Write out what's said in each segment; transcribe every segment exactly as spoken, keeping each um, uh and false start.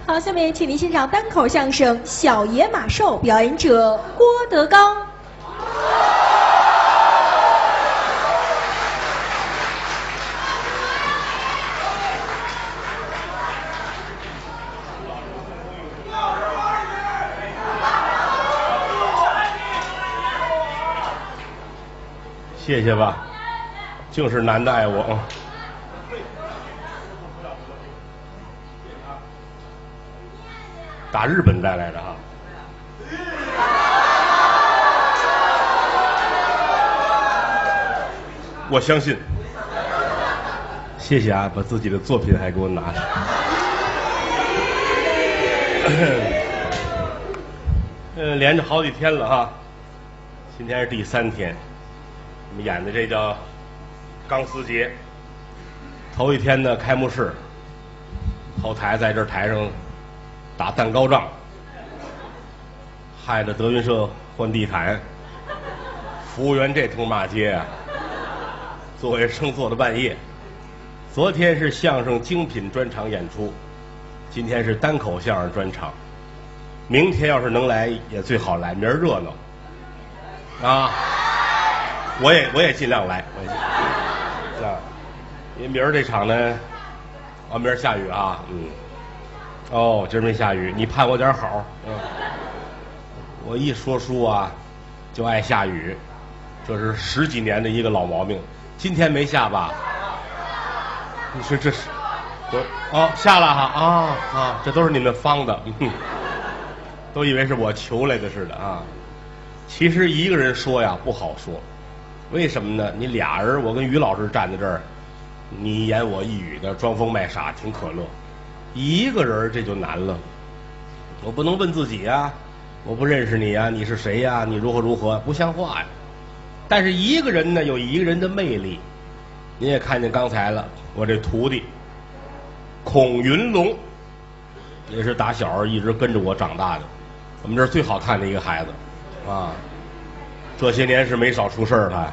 好，下面请您欣赏单口相声《小野马兽》，表演者郭德纲。 谢谢吧，净是男的爱我啊。打日本带来的哈。我相信。谢谢啊，把自己的作品还给我拿来。嗯，连着好几天了哈，今天是第三天。我们演的这叫《钢丝节》，头一天的开幕式，后台在这台上打蛋糕仗，害得德云社换地毯，服务员这通骂街啊，做卫生做到半夜。昨天是相声精品专场演出，今天是单口相声专场，明天要是能来也最好来，明儿热闹啊。我也我也尽量来，我也尽量啊，因为明儿这场呢，啊，明儿下雨啊，嗯，哦，今儿没下雨，你盼我点好，嗯，我一说书啊，就爱下雨，这是十几年的一个老毛病，今天没下吧？你说这是，我哦下了哈啊啊，这都是你们方的，嗯，都以为是我求来的似的啊，其实一个人说呀不好说。为什么呢？你俩人，我跟于老师站在这儿，你一言我一语的装疯卖傻，挺可乐。一个人这就难了。我不能问自己呀，我不认识你呀，你是谁呀？你如何如何？不像话呀。但是一个人呢，有一个人的魅力。您也看见刚才了，我这徒弟孔云龙，也是打小一直跟着我长大的，我们这儿最好看的一个孩子，啊。这些年是没少出事儿，他。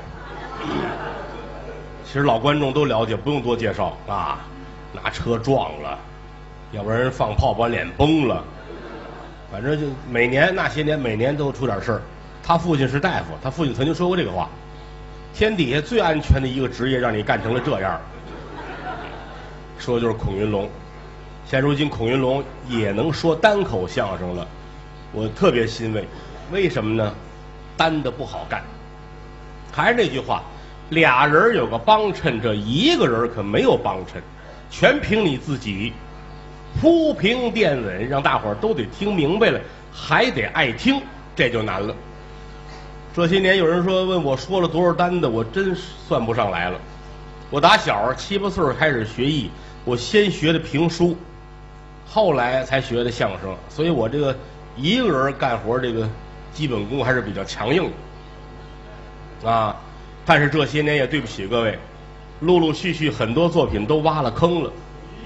其实老观众都了解，不用多介绍啊。拿车撞了，要不然人放炮把脸崩了，反正就每年那些年每年都出点事儿。他父亲是大夫，他父亲曾经说过这个话：天底下最安全的一个职业，让你干成了这样。说的就是孔云龙。现如今孔云龙也能说单口相声了，我特别欣慰。为什么呢？单的不好干，还是那句话，俩人有个帮衬，这一个人可没有帮衬，全凭你自己铺平垫稳，让大伙儿都得听明白了，还得爱听，这就难了。这些年有人说问我说了多少单的，我真算不上来了。我打小七八岁开始学艺，我先学的评书，后来才学的相声，所以我这个一个人干活这个基本功还是比较强硬的啊，但是这些年也对不起各位，陆陆续续很多作品都挖了坑了。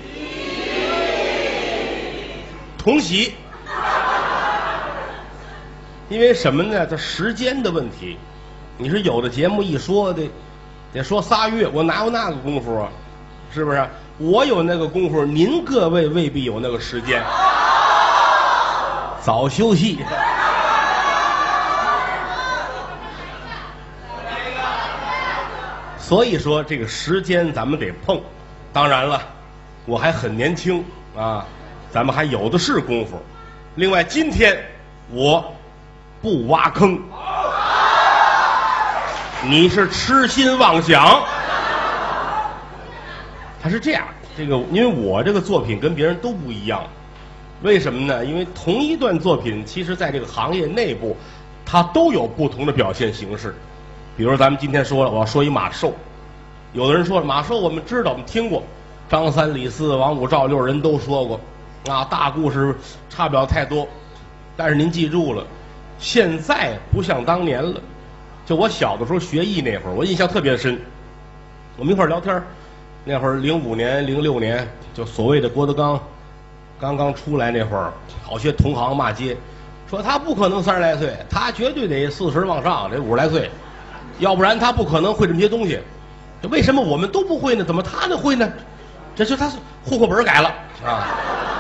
同喜，因为什么呢？这时间的问题。你是有的节目一说得得说仨月，我哪有那个功夫啊？是不是？我有那个功夫，您各位未必有那个时间。早休息。所以说这个时间咱们得碰，当然了，我还很年轻啊，咱们还有的是功夫。另外，今天我不挖坑，你是痴心妄想。他是这样，这个因为我这个作品跟别人都不一样，为什么呢？因为同一段作品，其实在这个行业内部，它都有不同的表现形式。比如咱们今天说了，我要说一马寿，有的人说马寿我们知道，我们听过，张三李四王五赵六人都说过，啊，大故事差不了太多。但是您记住了，现在不像当年了。就我小的时候学艺那会儿，我印象特别深。我们一块儿聊天，那会儿零五年、零六年，就所谓的郭德纲刚刚出来那会儿，好些同行骂街，说他不可能三十来岁，他绝对得四十往上，得五十来岁。要不然他不可能会这么些东西，为什么我们都不会呢？怎么他能会呢？这就他户口本改了啊！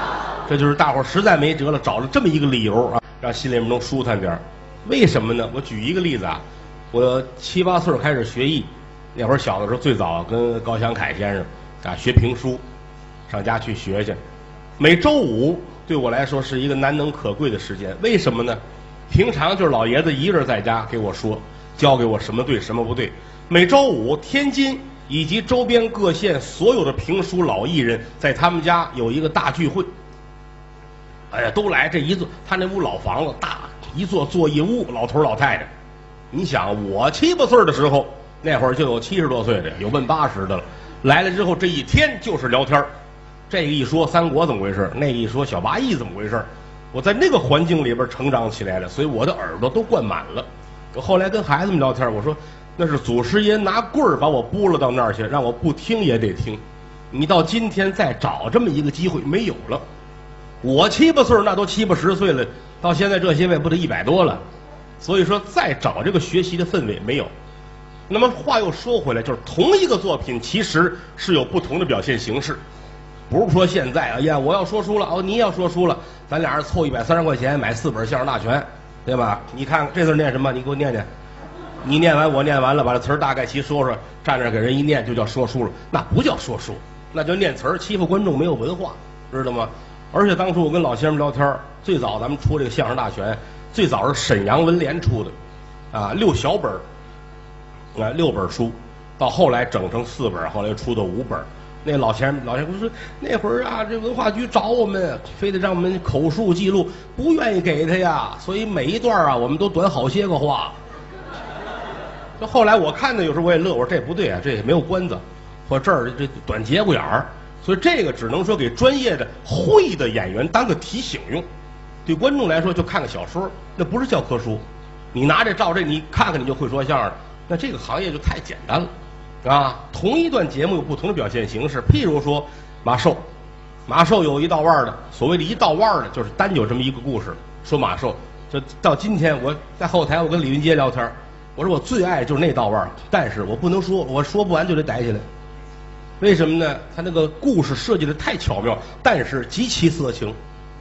这就是大伙儿实在没辙了，找了这么一个理由啊，让心里面能舒坦点儿。为什么呢？我举一个例子啊，我七八岁开始学艺，那会儿小的时候最早跟高祥凯先生啊学评书，上家去学去。每周五对我来说是一个难能可贵的时间，为什么呢？平常就是老爷子一个人在家给我说，教给我什么对什么不对。每周五，天津以及周边各县所有的评书老艺人在他们家有一个大聚会。哎呀，都来这一座，他那屋老房子大，一座坐一屋，老头老太太。你想，我七八岁的时候，那会儿就有七十多岁的，有奔八十的了。来了之后，这一天就是聊天。这个一说三国怎么回事，那个一说小八义怎么回事。我在那个环境里边成长起来的，所以我的耳朵都灌满了。我后来跟孩子们聊天，我说那是祖师爷拿棍儿把我拨了到那儿去，让我不听也得听。你到今天再找这么一个机会没有了。我七八岁那都七八十岁了，到现在这些位不得一百多了，所以说再找这个学习的氛围没有。那么话又说回来，就是同一个作品其实是有不同的表现形式，不是说现在哎呀我要说书了哦，你也要说书了，咱俩人凑一百三十块钱买四本相声大全，对吧？你看这字念什么？你给我念念。你念完我念完了，把这词儿大概齐说说，站那给人一念就叫说书了，那不叫说书，那叫念词儿，欺负观众没有文化，知道吗？而且当初我跟老先生聊天，最早咱们出这个相声大全，最早是沈阳文联出的，啊，六小本儿，啊，六本书，到后来整成四本，后来又出的五本。那老先生老先生说，那会儿啊，这文化局找我们，非得让我们口述记录，不愿意给他呀，所以每一段啊，我们都短好些个话。这后来我看的有时候我也乐，我说这不对啊，这也没有关子，或这儿这短节骨眼儿。所以这个只能说给专业的会的演员当个提醒用，对观众来说就看个小说，那不是教科书。你拿这照这你看看你就会说相声，那这个行业就太简单了，啊！同一段节目有不同的表现形式，譬如说马寿，马寿有一道腕的，所谓的一道腕的，就是单有这么一个故事。说马寿，就到今天我在后台我跟李云杰聊天，我说我最爱就是那道腕，但是我不能说，我说不完就得逮起来。为什么呢？他那个故事设计的太巧妙，但是极其色情。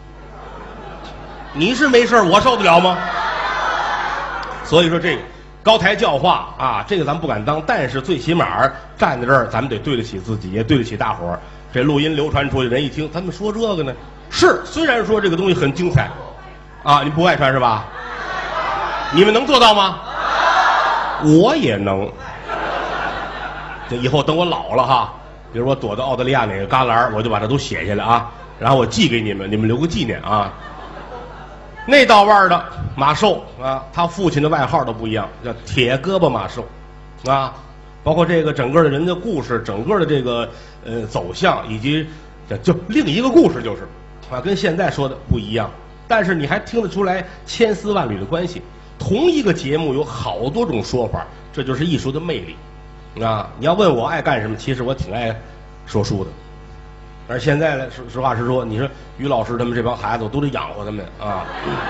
你是没事我受得了吗？所以说这个高台教化啊，这个咱们不敢当，但是最起码站在这儿，咱们得对得起自己，也对得起大伙儿。这录音流传出去，人一听，他们说这个呢，是虽然说这个东西很精彩，啊，你不爱传是吧？你们能做到吗？我也能。这以后等我老了哈。比如我躲到澳大利亚哪个旮旯，我就把它都写下来啊，然后我寄给你们，你们留个纪念啊。那道腕的马寿啊，他父亲的外号都不一样，叫铁胳膊马寿，啊，包括这个整个的人的故事，整个的这个呃走向，以及就另一个故事就是啊，跟现在说的不一样，但是你还听得出来千丝万缕的关系。同一个节目有好多种说法，这就是艺术的魅力。啊，你要问我爱干什么，其实我挺爱说书的。而现在呢，实实话实说，你说于老师他们这帮孩子，我都得养活他们啊，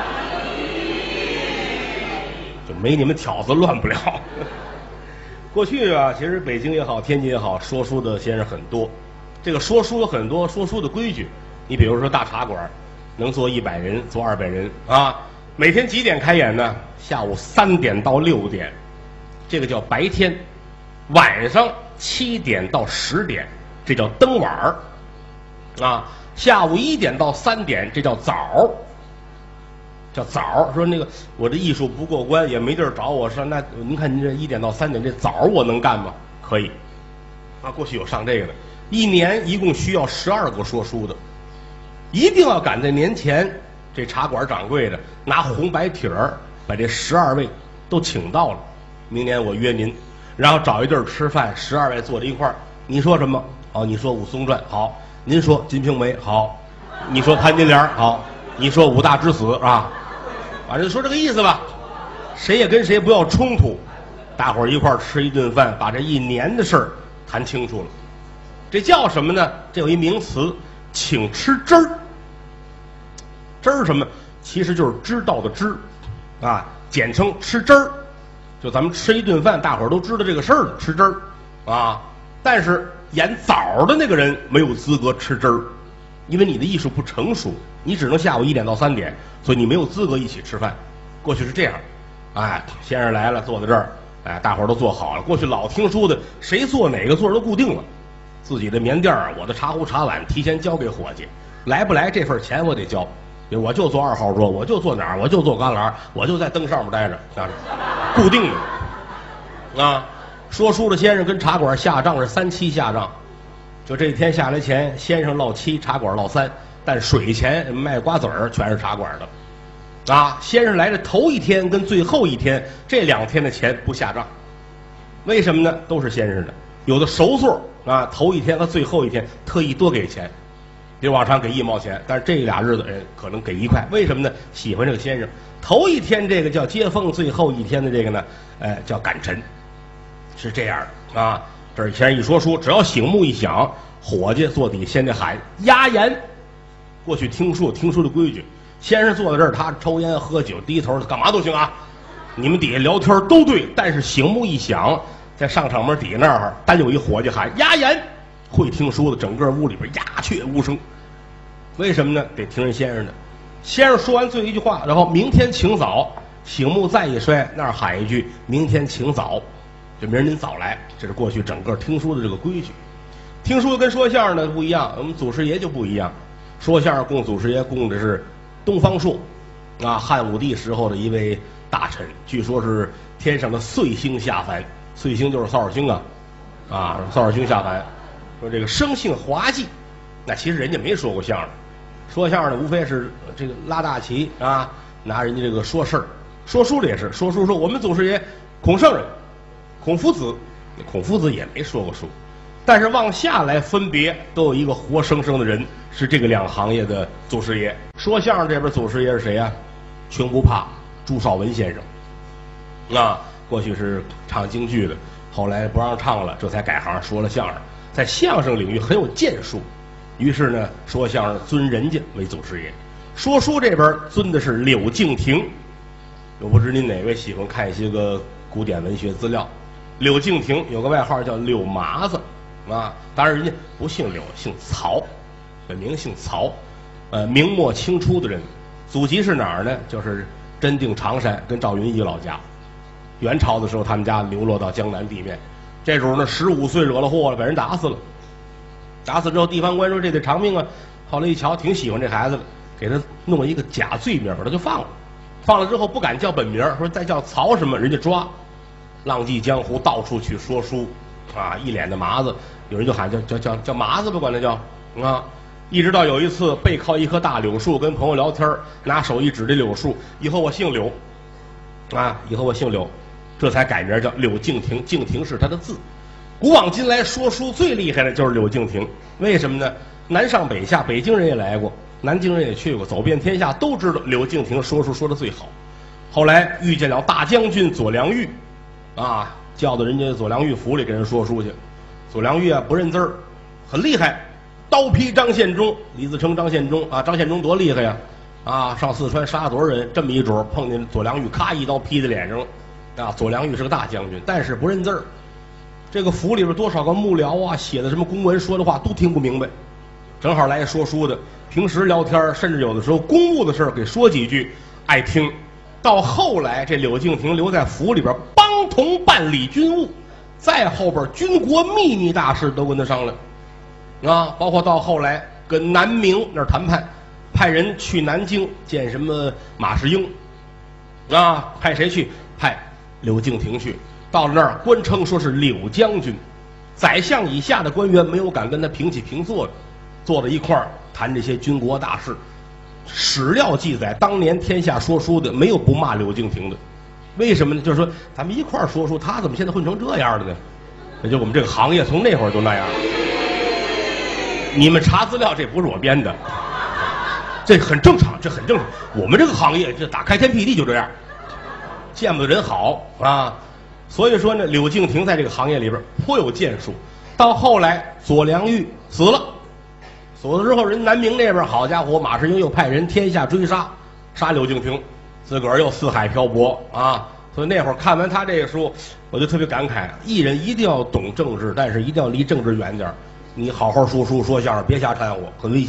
就没你们挑子乱不了。过去啊，其实北京也好，天津也好，说书的先生很多。这个说书有很多说书的规矩，你比如说大茶馆，能坐一百人，坐二百人啊。每天几点开演呢？下午三点到六点，这个叫白天。晚上七点到十点，这叫灯晚儿，啊，下午一点到三点，这叫早儿，叫早儿。说那个我这艺术不过关，也没地儿找我，说那您看您这一点到三点这早儿我能干吗？可以，啊，过去有上这个的，一年一共需要十二个说书的，一定要赶在年前，这茶馆掌柜的拿红白帖儿把这十二位都请到了，明年我约您。然后找一地儿吃饭，十二位坐在一块儿。你说什么？哦，你说《武松传》好，您说《金瓶梅》好，你说《潘金莲》好，你说《五大之死》啊，反正说这个意思吧。谁也跟谁不要冲突，大伙儿一块儿吃一顿饭，把这一年的事儿谈清楚了。这叫什么呢？这有一名词，请吃汁儿。汁儿什么？其实就是知道的知，啊，简称吃汁儿。就咱们吃一顿饭，大伙儿都知道这个事儿，吃汁儿，啊！但是演枣的那个人没有资格吃汁儿， 因为你的艺术不成熟，你只能下午一点到三点，所以你没有资格一起吃饭。过去是这样，哎，先生来了，坐在这儿，哎，大伙儿都坐好了。过去老听书的，谁坐哪个座都固定了，自己的棉垫儿，我的茶壶茶碗提前交给伙计，来不来这份钱我得交。我就坐二号桌，我就坐哪儿，我就坐旮旯，我就在灯上面待着，啊，固定的。啊，说书的先生跟茶馆下账是三七下账，就这一天下来钱，先生落七，茶馆落三，但水钱卖瓜子儿全是茶馆的。啊，先生来的头一天跟最后一天这两天的钱不下账，为什么呢？都是先生的，有的熟座啊，头一天和最后一天特意多给钱。比往常给一毛钱，但是这俩日子人可能给一块，为什么呢？喜欢这个先生。头一天这个叫接风，最后一天的这个呢，哎，叫赶晨，是这样的啊。这儿先生一说书，只要醒目一响，伙计坐底先得喊压言。过去听书听书的规矩，先生坐在这儿，他抽烟喝酒，低头干嘛都行啊。你们底下聊天都对，但是醒目一响，在上场门底下那儿，单有一伙计喊压言。会听书的整个屋里边鸦雀无声，为什么呢？得听人先生的。先生说完最后一句话，然后明天请早，醒目再一摔，那儿喊一句明天请早，就明儿您早来。这是过去整个听书的这个规矩。听书跟说相声的不一样，我们祖师爷就不一样。说相声供祖师爷供的是东方朔，啊，汉武帝时候的一位大臣，据说是天上的岁星下凡，岁星就是扫帚星啊，啊，扫帚星下凡。说这个生性滑稽，那其实人家没说过相声，说相声的无非是这个拉大旗啊，拿人家这个说事儿。说书的也是，说书说我们祖师爷孔圣人、孔夫子，孔夫子也没说过书，但是往下来分别都有一个活生生的人，是这个两个行业的祖师爷。说相声这边祖师爷是谁呀？穷不怕朱绍文先生，啊，过去是唱京剧的，后来不让唱了，这才改行说了相声。在相声领域很有建树，于是呢，说相声尊人家为祖师爷。说书这边尊的是柳敬亭，我不知您哪位喜欢看一些个古典文学资料。柳敬亭有个外号叫柳麻子，啊，当然人家不姓柳，姓曹，本名姓曹，呃，明末清初的人，祖籍是哪儿呢？就是真定长山，跟赵云一老家。元朝的时候，他们家流落到江南地面。这时候呢，十五岁惹了祸了，被人打死了。打死之后，地方官说这得偿命啊。后来一瞧，挺喜欢这孩子的，给他弄了一个假罪名，把他就放了。放了之后不敢叫本名，说再叫曹什么，人家抓。浪迹江湖，到处去说书，啊，一脸的麻子，有人就喊叫叫叫叫麻子吧，管他叫啊。一直到有一次背靠一棵大柳树，跟朋友聊天，拿手一指这柳树，以后我姓柳，啊，以后我姓柳。这才改名叫柳敬亭，敬亭是他的字。古往今来说书最厉害的就是柳敬亭，为什么呢？南上北下，北京人也来过，南京人也去过，走遍天下都知道柳敬亭说书说的最好。后来遇见了大将军左良玉，啊，叫到人家左良玉府里给人说书去。左良玉啊不认字儿，很厉害，刀劈张献忠，李自成张献忠啊，张献忠多厉害呀！啊，上四川杀了多少人，这么一主碰见左良玉，咔一刀劈在脸上了。啊，左良玉是个大将军，但是不认字儿。这个府里边多少个幕僚啊，写的什么公文，说的话都听不明白。正好来说书的，平时聊天，甚至有的时候公务的事儿给说几句，爱听。到后来，这柳敬亭留在府里边帮同办理军务，再后边军国秘密大事都跟他商量，啊，包括到后来跟南明那儿谈判，派人去南京见什么马士英，啊，派谁去？派柳敬亭去。到了那儿，官称说是柳将军，宰相以下的官员没有敢跟他平起平坐的，坐在一块儿谈这些军国大事。史料记载，当年天下说书的没有不骂柳敬亭的，为什么呢？就是说咱们一块儿说书，他怎么现在混成这样的呢？也就我们这个行业从那会儿就那样。你们查资料，这不是我编的，这很正常，这很正常。我们这个行业，这打开天辟地就这样，见不得人好啊。所以说呢，柳敬亭在这个行业里边颇有建树。到后来，左良玉死了，死了之后，人南明那边好家伙，马士英又派人天下追杀，杀柳敬亭，自个儿又四海漂泊啊。所以那会儿看完他这个书，我就特别感慨：艺人一定要懂政治，但是一定要离政治远点。你好好说书说相声，别瞎掺和，很危险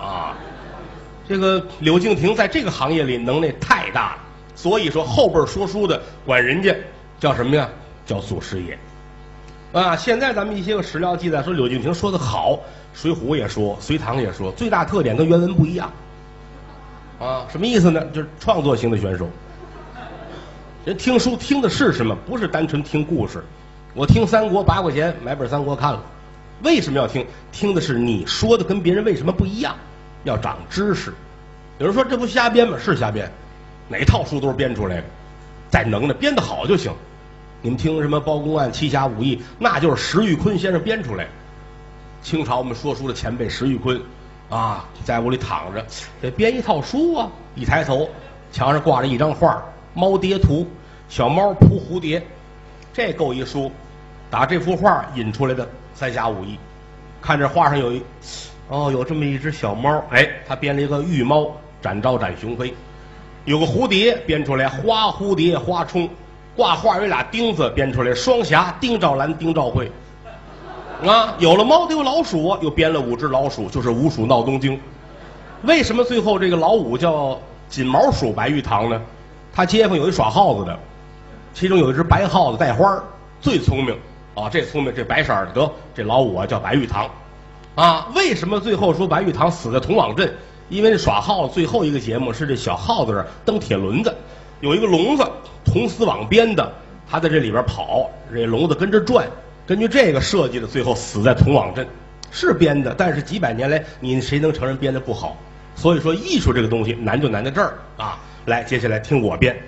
啊。这个柳敬亭在这个行业里能耐太大了，所以说后辈说书的管人家叫什么呀？叫祖师爷。啊，现在咱们一些个史料记载说柳敬亭说的好，《水浒》也说，《隋唐》也说，最大特点跟原文不一样。啊，什么意思呢？就是创作型的选手。人听书听的是什么？不是单纯听故事。我听三国八块钱买本三国看了，为什么要听？听的是你说的跟别人为什么不一样，要长知识。有人说这不瞎编吗？是瞎编，哪套书都是编出来的，再能耐编得好就行。你们听什么包公案、七侠五义，那就是石玉坤先生编出来的。清朝我们说书的前辈石玉坤，啊，在屋里躺着，得编一套书啊。一抬头，墙上挂着一张画，猫蝶图，小猫扑蝴蝶，这够一书。打这幅画引出来的三侠五义，看这画上有一，哦，有这么一只小猫，哎，他编了一个玉猫，展昭展雄飞。有个蝴蝶编出来，花蝴蝶花冲。挂画有俩钉子编出来，双侠丁兆兰丁兆慧。啊，有了猫得有老鼠，又编了五只老鼠，就是五鼠闹东京。为什么最后这个老五叫锦毛鼠白玉堂呢？他街坊有一耍耗子的，其中有一只白耗子带花，最聪明啊，这聪明这白色的，得这老五啊叫白玉堂。啊，为什么最后说白玉堂死在铜网镇？因为这耍耗子最后一个节目是这小耗子蹬铁轮子，有一个笼子铜丝网编的，他在这里边跑，这笼子跟着转，根据这个设计的，最后死在铜网镇。是编的，但是几百年来，你谁能承认编的不好？所以说，艺术这个东西难就难在这儿啊！来，接下来听我编。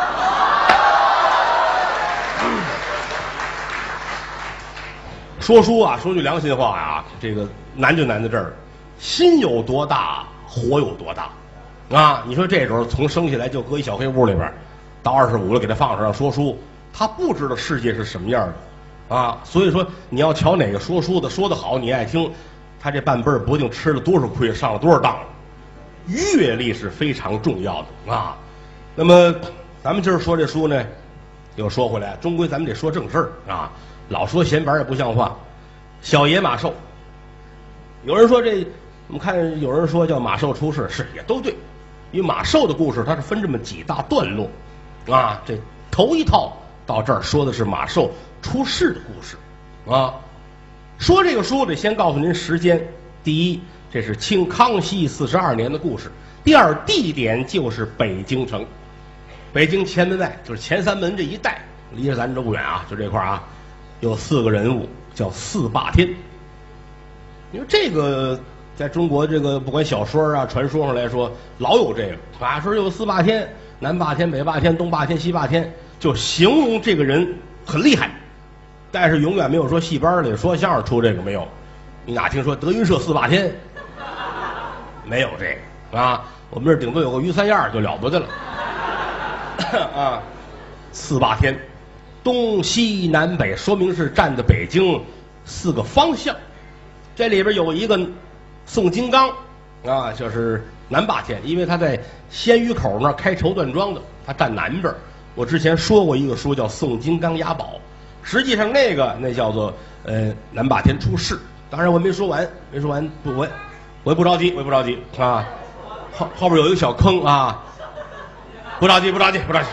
说书啊，说句良心话呀，这个难就难在这儿，心有多大，火有多大。啊，你说这时候从生下来就搁一小黑屋里边，到二十五了给他放上说书，他不知道世界是什么样的，啊，所以说你要瞧哪个说书的说得好，你爱听，他这半辈儿不定吃了多少亏，上了多少当。阅历是非常重要的啊。那么咱们今儿说这书呢，又说回来，终归咱们得说正事儿啊，老说闲白也不像话。小野马寿，有人说这，我们看有人说叫马寿出世，是也都对。因为马寿的故事它是分这么几大段落，啊，这头一套到这儿说的是马寿出世的故事，啊，说这个书得先告诉您时间，第一，这是清康熙四十二年的故事；第二，地点就是北京城，北京前门外就是前三门这一带，离着咱这不远啊，就这块啊，有四个人物叫四霸天，因为这个。在中国这个不管小说啊、传说上来说，老有这个啊，说有四霸天，南霸天、北霸天、东霸天、西霸天，就形容这个人很厉害。但是永远没有说戏班里说相声出这个没有，你哪听说德云社四霸天？没有这个啊，我们这顶多有个于三样就了不得了啊。四霸天，东西南北，说明是站在北京四个方向。这里边有一个宋金刚啊，就是南霸天，因为他在鲜鱼口那儿开绸缎庄的，他站南边。我之前说过一个书叫《宋金刚押宝》，实际上那个那叫做呃南霸天出世。当然我没说完，没说完，不我我也不着急，我也不着急啊。后后边有一个小坑啊，不着急，不着急，不着急，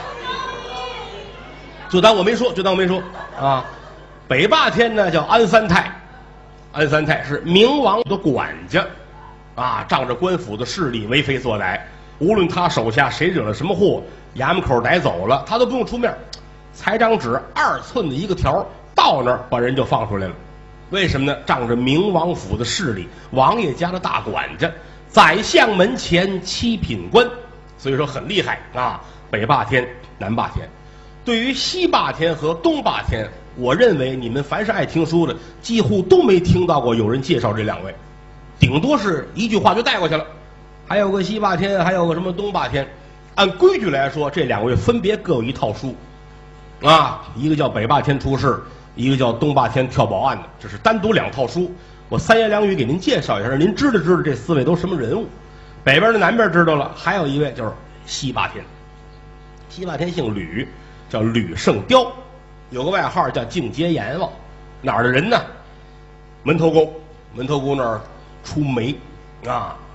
就当我没说，就当我没说啊。北霸天呢叫安三太。安三太是明王的管家，啊，仗着官府的势力为非作歹，无论他手下谁惹了什么祸，衙门口逮走了，他都不用出面，裁张纸二寸的一个条，到那儿把人就放出来了。为什么呢？仗着明王府的势力，王爷家的大管家，宰相门前七品官，所以说很厉害啊。北霸天、南霸天，对于西霸天和东霸天。我认为你们凡是爱听书的，几乎都没听到过有人介绍这两位，顶多是一句话就带过去了。还有个西霸天，还有个什么东霸天。按规矩来说，这两位分别各有一套书，啊，一个叫北霸天出世，一个叫东霸天跳宝案的，这是单独两套书。我三言两语给您介绍一下，您知道知道这四位都什么人物。北边的南边知道了，还有一位就是西霸天。西霸天姓吕，叫吕胜雕。有个外号叫净节阎王，哪儿的人呢？门头沟，门头沟那儿出煤，啊，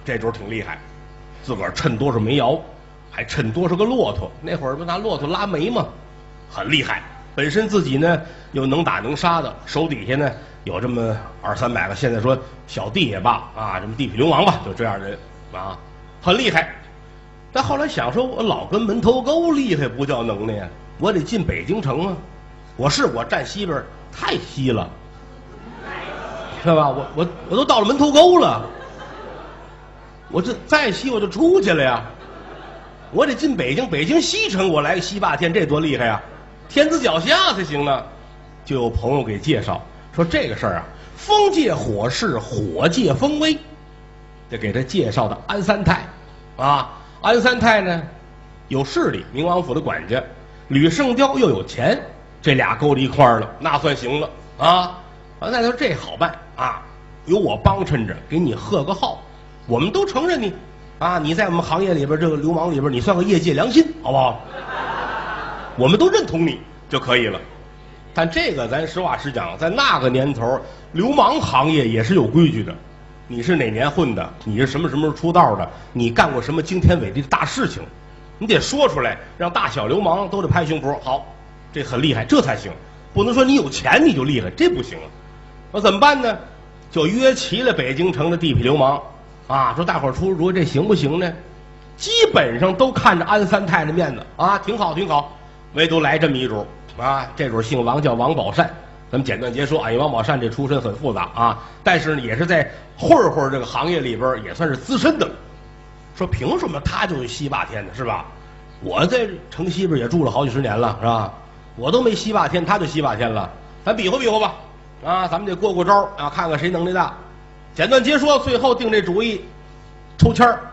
这主挺厉害，自个儿衬多少煤窑，还衬多少个骆驼。那会儿不拿骆驼拉煤吗？很厉害。本身自己呢又能打能杀的，手底下呢有这么二三百个，现在说小弟也罢啊，什么地痞流氓吧，就这样的人啊，很厉害。但后来想说，我老跟门头沟厉害不叫能耐呀，我得进北京城啊。我是我站西边太西了，是吧？我我我都到了门头沟了，我这再西我就出去了呀。我得进北京，北京西城我来个西霸天，这多厉害呀！天子脚下才行呢。就有朋友给介绍说这个事儿啊，风借火势，火借风威，得给他介绍的安三太啊。安三太呢有势力，明王府的管家，吕圣雕又有钱，这俩勾在一块儿了，那算行了啊。安三太说这好办啊，有我帮衬着，给你贺个号，我们都承认你啊，你在我们行业里边这个流氓里边，你算个业界良心，好不好？我们都认同你就可以了。但这个咱实话实讲，在那个年头，流氓行业也是有规矩的。你是哪年混的？你是什么什么时候出道的？你干过什么惊天伟地的大事情？你得说出来，让大小流氓都得拍胸脯。好，这很厉害，这才行。不能说你有钱你就厉害，这不行。那怎么办呢？就约齐了北京城的地痞流氓啊，说大伙儿出主意，这行不行呢？基本上都看着安三太的面子啊，挺好挺好。唯独来这么一主啊，这主姓王，叫王宝善。咱们简短截说啊，因为王宝善这出身很复杂啊，但是呢也是在混混这个行业里边也算是资深的。说凭什么他就是西霸天的，是吧？我在城西边也住了好几十年了，是吧？我都没西霸天，他就西霸天了。咱比划比划吧，啊，咱们得过过招啊，看看谁能力大。简短截说，最后定这主意，抽签儿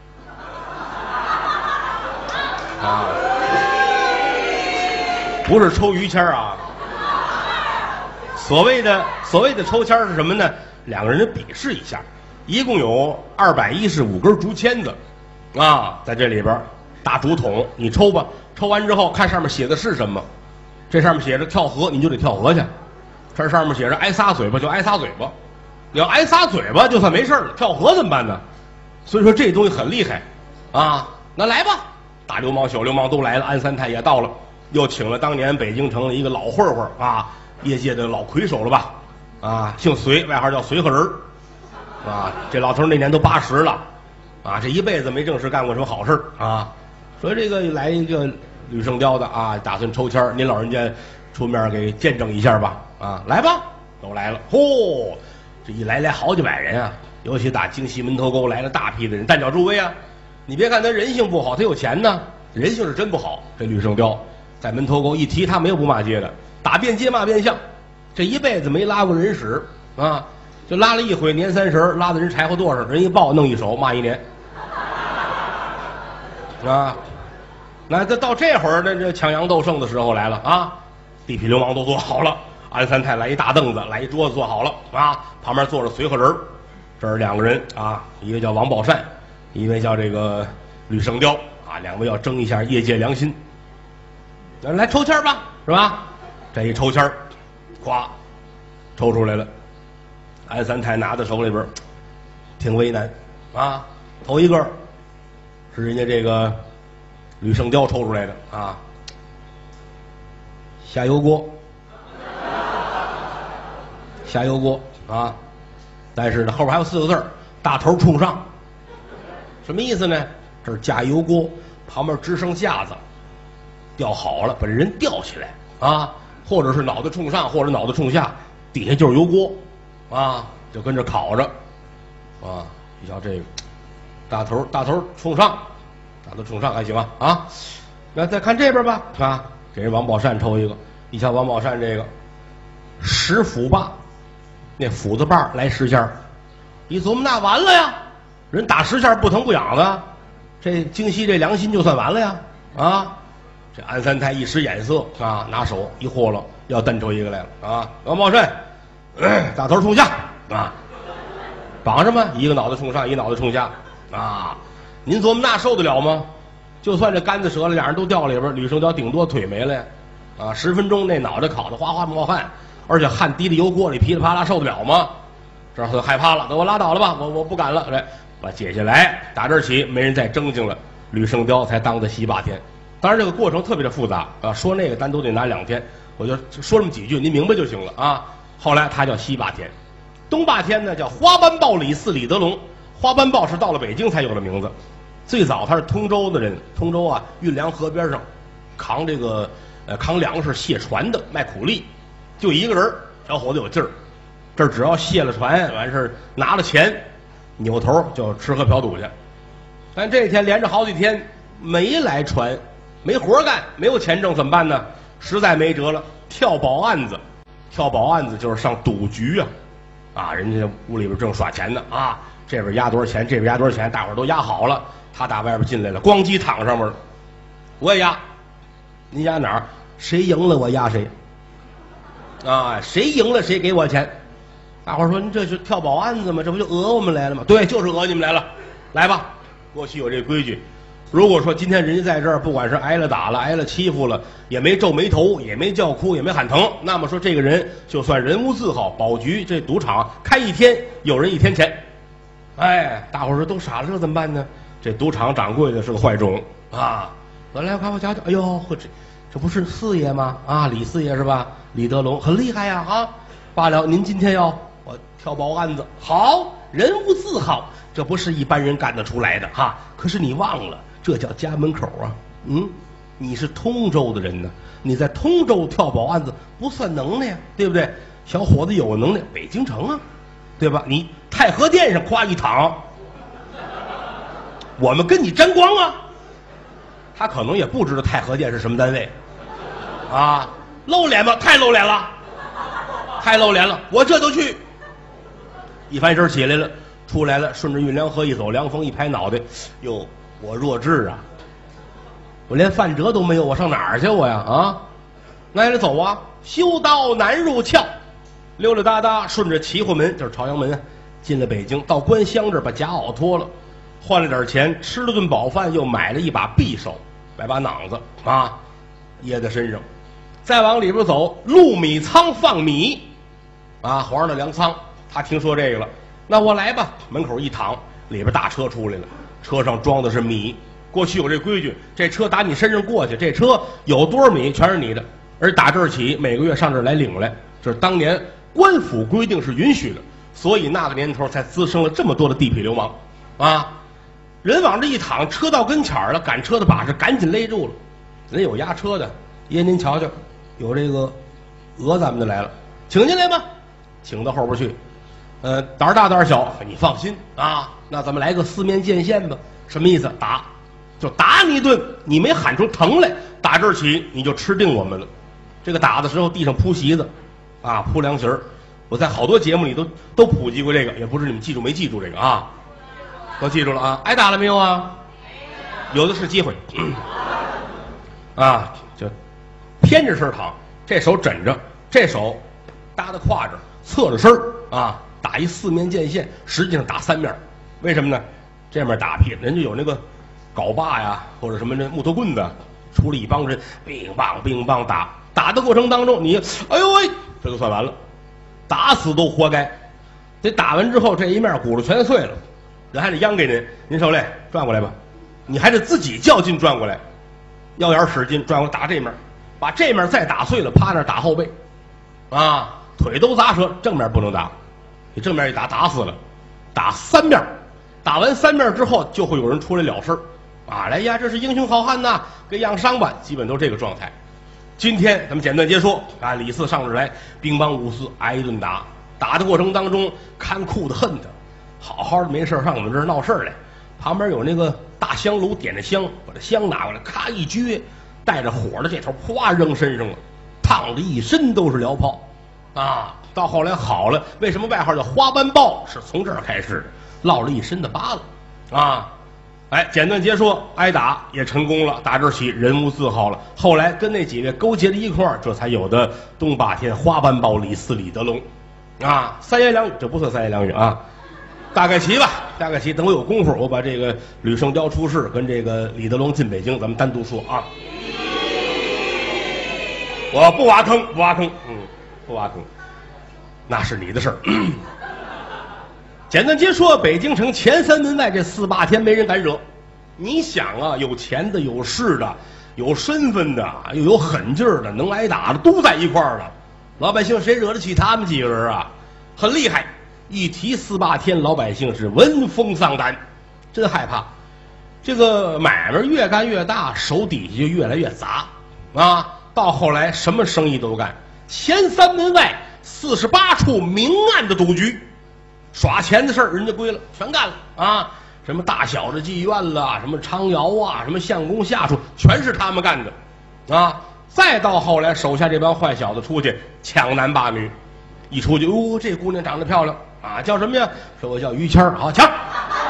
啊，不是抽于签儿啊。所谓的所谓的抽签是什么呢？两个人比试一下，一共有二百一十五根竹签子，啊，在这里边大竹筒，你抽吧，抽完之后看上面写的是什么，这上面写着跳河，你就得跳河去；这上面写着挨仨嘴巴就挨仨嘴巴，你要挨仨嘴巴就算没事了，跳河怎么办呢？所以说这东西很厉害，啊，那来吧，大流氓小流氓都来了，安三太也到了，又请了当年北京城的一个老混混啊。业界的老魁首了吧，啊，姓隋，外号叫随和人啊，这老头那年都八十了，啊，这一辈子没正式干过什么好事啊。说这个来一个吕圣雕的啊，打算抽签，您老人家出面给见证一下吧，啊，来吧，都来了。嚯、哦，这一来来好几百人啊，尤其打京西门头沟来了大批的人，但叫诸位啊，你别看他人性不好，他有钱呢，人性是真不好。这吕圣雕在门头沟一提他没有不骂街的。打遍街骂遍巷，这一辈子没拉过人屎啊，就拉了一回年三十，拉的人柴火垛上，人一抱弄一手骂一年啊。那这到这会儿的这抢阳斗胜的时候来了啊，地痞流氓都坐好了，安三太来一大凳子，来一桌子坐好了啊，旁边坐着随和人，这是两个人啊，一个叫王宝善，一位叫这个吕圣雕啊，两位要争一下业界良心，来抽签吧，是吧？这一抽签儿，咵，抽出来了。安三太拿在手里边，挺为难啊。头一个是人家这个吕圣雕抽出来的啊，下油锅，下油锅啊。但是呢，后边还有四个字儿：大头冲上。什么意思呢？这是加油锅，旁边支上架子，吊好了，把这人吊起来啊。或者是脑袋冲上，或者脑袋冲下，底下就是油锅，啊，就跟着烤着，啊，你瞧这个大头大头冲上，大头冲上还行吧？啊，那再看这边吧，啊，给人王宝善抽一个，你瞧王宝善这个十斧把，那斧子把来十下，一琢磨那完了呀，人打十下不疼不痒的，这京西这良心就算完了呀，啊。这安三太一使眼色啊，拿手一和了，要蹬出一个来了啊！王宝善，大头冲下啊，绑上吧，一个脑袋冲上，一个脑袋冲下啊！您琢磨那受得了吗？就算这杆子折了，俩人都掉里边，吕圣雕顶多腿没了呀！啊，十分钟那脑袋烤得哗哗冒汗，而且汗滴在油锅里噼里啪啦，受得了吗？这他害怕了，等我拉倒了吧，我我不敢了。这把解下来，打这儿起没人再争竞了，吕胜雕才当的西霸天。当然这个过程特别的复杂啊，说那个单独得拿两天，我就说这么几句，您明白就行了啊。后来他叫西霸天，东霸天呢叫花斑豹李四李德龙。花斑豹是到了北京才有的名字，最早他是通州的人，通州啊运粮河边上，扛这个呃扛粮食卸船的，卖苦力，就一个人，小伙子有劲儿。这只要卸了船完事儿拿了钱，扭头就吃喝嫖赌去。但这天连着好几天没来船，没活干，没有钱挣，怎么办呢？实在没辙了，跳保案子。跳保案子就是上赌局啊，啊，人家屋里边正耍钱呢啊，这边压多少钱，这边压多少钱，大伙儿都压好了。他打外边进来了，咣叽躺上面了。我也压，您压哪儿？谁赢了我压谁。啊，谁赢了谁给我钱。大伙儿说：“您这是跳保案子吗？这不就讹我们来了吗？”对，就是讹你们来了。来吧，过去有这规矩。如果说今天人家在这儿，不管是挨了打了、挨了欺负了，也没皱眉头，也没叫哭，也没喊疼，那么说这个人就算人无字号，保局这赌场开一天，有人一天钱。哎，大伙儿说都傻了，这怎么办呢？这赌场掌柜的是个坏种啊！我来，我看我瞧瞧，哎呦，这这不是四爷吗？啊，李四爷是吧？李德龙很厉害呀！啊，罢了，您今天要我跳保案子，好，人无字号，这不是一般人干得出来的哈、啊。可是你忘了。这叫家门口啊，嗯，你是通州的人呢，你在通州跳保案子不算能耐呀，对不对？小伙子有能耐，北京城啊，对吧？你太和殿上夸一躺，我们跟你沾光啊。他可能也不知道太和殿是什么单位，啊，露脸吧，太露脸了，太露脸了，我这就去。一翻身起来了，出来了，顺着运粮河一走，凉风一拍脑袋，哟。我弱智啊！我连饭辙都没有，我上哪儿去我呀？啊，那也得走啊！修道难入鞘，溜溜达达顺着齐货门，就是朝阳门啊，进了北京，到官乡这儿把夹袄脱了，换了点钱，吃了顿饱饭，又买了一把匕首，买把榔子啊，掖在身上。再往里边走，陆米仓放米，啊，皇上的粮仓，他听说这个了，那我来吧。门口一躺，里边大车出来了。车上装的是米，过去有这规矩，这车打你身上过去，这车有多少米全是你的，而打这儿起每个月上这儿来领来，这是当年官府规定是允许的，所以那个年头才滋生了这么多的地痞流氓啊！人往这一躺，车到跟前儿了，赶车的把式赶紧勒住了，人有押车的，爷您瞧瞧，有这个讹咱们的来了，请进来吧，请到后边去。呃，胆儿大胆儿小，你放心啊。那咱们来个四面见线吧。什么意思？打，就打你一顿，你没喊出疼来，打这儿起你就吃定我们了。这个打的时候，地上铺席子，啊，铺凉席儿。我在好多节目里都都普及过这个，也不知你们记住没记住这个啊？都记住了啊？挨打了没有啊？有的是机会。嗯、啊，就偏着身躺，这手枕着，这手搭在胯着，侧着身儿啊。打一四面见线，实际上打三面，为什么呢？这面打劈，人家有那个镐把呀，或者什么那木头棍子，出了一帮人，乒乓乒乓打，打的过程当中，你哎呦喂，这就算完了，打死都活该。这打完之后，这一面骨头全碎了，人还得央给您，您受累，转过来吧，你还得自己较劲转过来，腰眼使劲转过来打这面，把这面再打碎了，趴那打后背，啊，腿都砸折，正面不能打。你正面一打打死了，打三面，打完三面之后就会有人出来了事儿，啊，来呀，这是英雄好汉呐，给养伤吧，基本都这个状态。今天咱们简短截说啊，李四上这来，兵帮五四挨一顿打，打的过程当中看酷的恨他，好好的没事上我们这儿闹事儿来，旁边有那个大香炉点着香，把这香拿过来，咔一撅，带着火的这头哗扔身上了，烫的一身都是燎泡，啊。到后来好了，为什么外号叫花斑豹？是从这儿开始的，落了一身的疤了，啊，哎，简短截说，挨打也成功了，打这儿起人无字号了。后来跟那几位勾结了一块儿，这才有的东霸天、花斑豹、李四、李德龙，啊，三言两语，这不算三言两语啊，大概齐吧，大概齐。等我有功夫，我把这个吕胜雕出世跟这个李德龙进北京，咱们单独说啊。我不挖坑，不挖坑，嗯，不挖坑。那是你的事儿。 简单结说，北京城前三门外这四八天没人敢惹。你想啊，有钱的、有势的、有身份的，又有狠劲儿的、能挨打的，都在一块儿了。老百姓谁惹得起他们几个人啊？很厉害。一提四八天，老百姓是闻风丧胆，真害怕。这个买卖越干越大，手底下就越来越杂啊。到后来什么生意都干，前三门外四十八处明暗的赌局，耍钱的事儿人家归了，全干了啊。什么大小的妓院啦，什么娼窑啊，什么相公下属，全是他们干的啊。再到后来，手下这帮坏小子出去抢男霸女，一出去，哟，这姑娘长得漂亮啊，叫什么呀？说我叫于谦儿，好抢，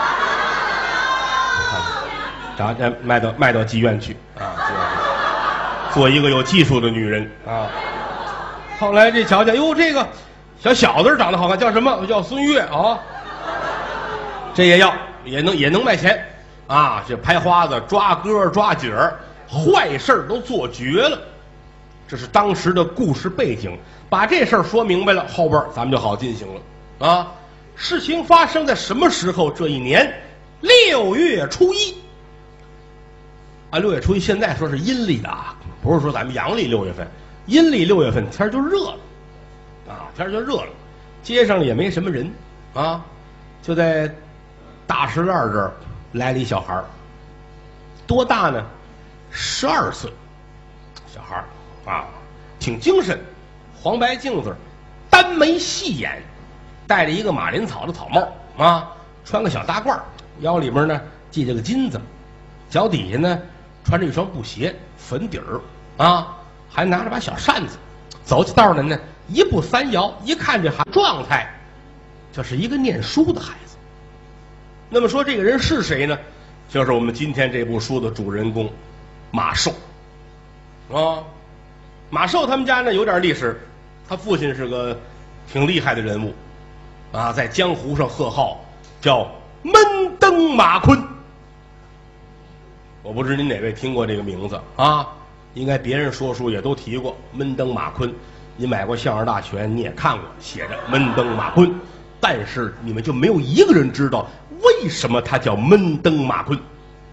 找卖到卖到妓院去啊，做一个有技术的女人啊。后来这瞧瞧，哟，这个小小子长得好看，叫什么？叫孙越啊，这也要，也能也能卖钱啊。这拍花子、抓歌、抓景儿，坏事都做绝了。这是当时的故事背景，把这事儿说明白了，后边咱们就好进行了啊。事情发生在什么时候？这一年六月初一啊，六月初一，现在说是阴历的啊，不是说咱们阳历六月份，阴历六月份天就热了啊，天就热了，街上也没什么人啊，就在大石栏这儿来了一小孩儿，多大呢？十二岁，小孩儿。啊，挺精神，黄白净子，单眉细眼，戴着一个马林草的草帽啊，穿个小大褂，腰里边呢系着个金子，脚底下呢穿着一双布鞋，粉底儿啊，还拿着把小扇子，走起道来呢一步三摇，一看这孩状态，就是一个念书的孩子。那么说这个人是谁呢？就是我们今天这部书的主人公马寿啊。马寿他们家呢有点历史，他父亲是个挺厉害的人物，啊，在江湖上贺号叫闷登马坤。我不知您哪位听过这个名字啊？应该别人说书也都提过闷登马坤。你买过《相声大全》，你也看过，写着闷登马坤，但是你们就没有一个人知道为什么他叫闷登马坤。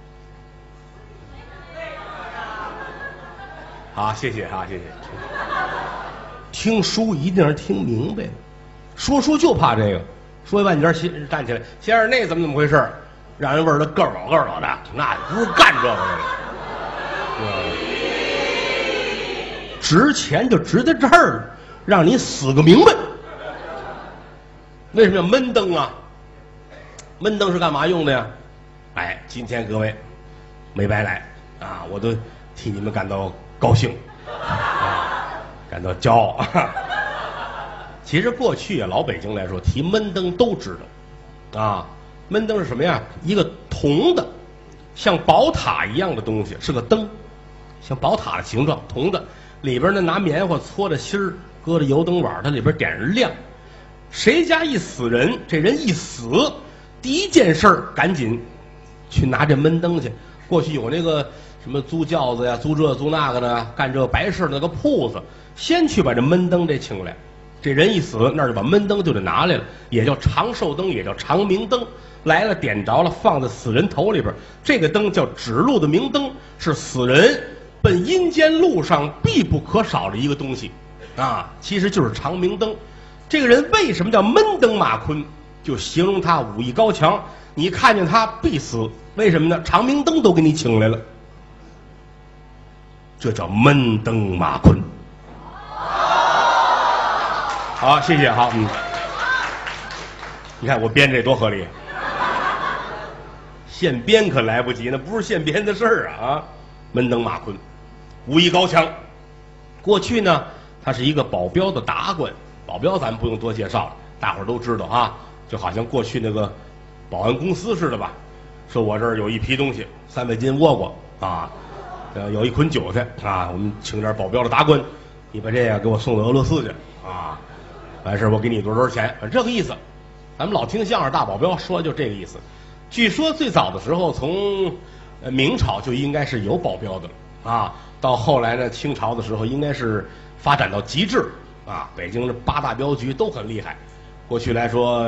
好，谢谢啊，谢谢。听书一定是听明白的，说书就怕这个。说一半截先站起来，先生那怎么怎么回事？让人问他个老个老的，那不是干这个的。值钱就值在这儿了，让你死个明白。为什么要闷登啊？闷登是干嘛用的呀？哎，今天各位没白来啊，我都替你们感到高兴，啊，感到骄傲。其实过去啊，老北京来说，提闷灯都知道，啊，闷灯是什么呀？一个铜的，像宝塔一样的东西，是个灯，像宝塔的形状，铜的，里边呢拿棉花搓着芯儿，搁着油灯碗，它里边点着亮。谁家一死人，这人一死，第一件事儿赶紧去拿这闷灯去。过去有那个什么租轿子呀，租这租那个的，干这白事那个铺子，先去把这闷灯这请来。这人一死，那就把闷灯就得拿来了，也叫长寿灯，也叫长明灯。来了点着了，放在死人头里边。这个灯叫指路的明灯，是死人奔阴间路上必不可少的一个东西，啊，其实就是长明灯。这个人为什么叫闷灯马坤？就形容他武艺高强，你看见他必死。为什么呢？长明灯都给你请来了，这叫闷灯马坤。好，谢谢，好，嗯，你看我编这多合理，现编可来不及，那不是现编的事儿啊！啊，闷灯马坤，武艺高强。过去呢，他是一个保镖的达官，保镖咱们不用多介绍了，大伙儿都知道啊，就好像过去那个保安公司似的吧。说我这儿有一批东西，三百斤倭瓜啊，呃，有一捆韭菜啊，我们请点保镖的达官，你把这个给我送到俄罗斯去啊。完事我给你多少钱，这个意思。咱们老听相声大保镖说就这个意思。据说最早的时候，从呃明朝就应该是有保镖的了啊。到后来呢，清朝的时候应该是发展到极致啊。北京的八大镖局都很厉害。过去来说，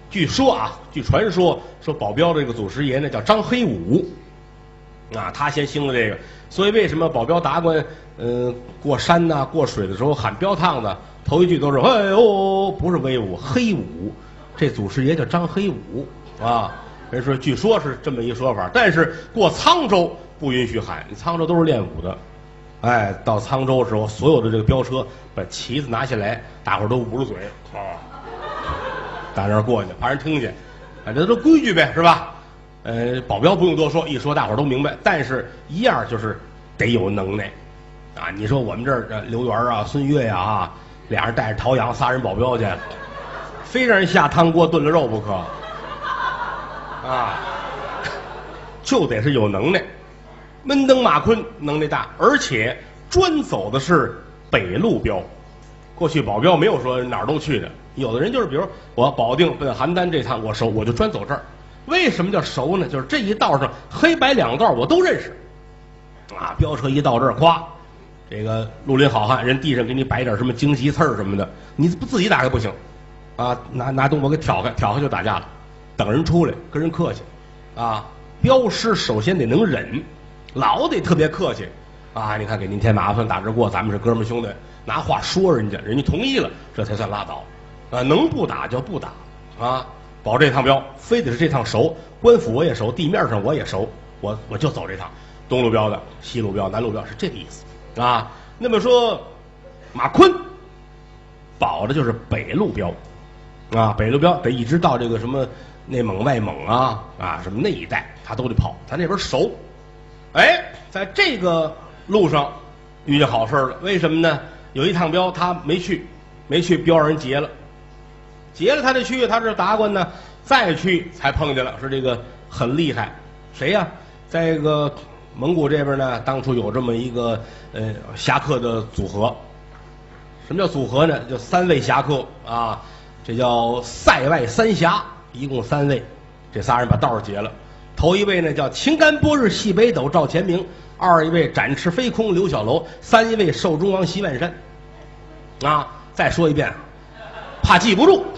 据说啊，据传说说保镖这个祖师爷呢叫张黑武，啊，他先兴了这个。所以为什么保镖达官，嗯、呃，过山呐、啊、过水的时候喊标趟的，头一句都是哎呦，不是威武，黑武。这祖师爷叫张黑武啊。人说据说是这么一说法，但是过沧州不允许喊，沧州都是练武的。哎，到沧州的时候，所有的这个飙车把旗子拿下来，大伙儿都捂着嘴啊，打那儿过去，怕人听见。啊，这都规矩呗，是吧？呃，保镖不用多说，一说大伙儿都明白。但是一样就是得有能耐啊！你说我们这儿刘源啊、孙越呀啊，俩人带着陶阳仨人保镖去，非让人下汤锅炖了肉不可啊！就得是有能耐。闷登马坤能耐大，而且专走的是北路镖。过去保镖没有说哪儿都去的，有的人就是比如我保定奔邯郸这趟我熟，我就专走这儿。为什么叫熟呢？就是这一道上黑白两道我都认识啊。飙车一到这儿，咵，这个绿林好汉人地上给你摆点什么荆棘刺儿什么的，你不自己打开不行啊，拿拿东西给挑开，挑开就打架了。等人出来跟人客气啊。镖师首先得能忍，老得特别客气啊。你看给您添麻烦，打这过，咱们是哥们兄弟，拿话说人家，人家同意了，这才算拉倒啊。能不打就不打啊。保这趟镖，非得是这趟熟，官府我也熟，地面上我也熟，我我就走这趟。东路镖的、西路镖、南路镖是这个意思啊。那么说，马坤保的就是北路镖啊，北路镖得一直到这个什么内蒙、外蒙啊啊什么那一带，他都得跑，他那边熟。哎，在这个路上遇见好事了，为什么呢？有一趟镖他没去，没去镖让人劫了。劫了他得去，他是达官呢，再去才碰见了，是这个很厉害，谁呀、啊？在这个蒙古这边呢，当初有这么一个呃侠客的组合。什么叫组合呢？就三位侠客啊，这叫塞外三侠，一共三位，这仨人把道儿劫了。头一位呢叫秦干波日系北斗赵钱明，二一位展翅飞空刘小楼，三一位寿终王西万山。啊，再说一遍。怕记不住，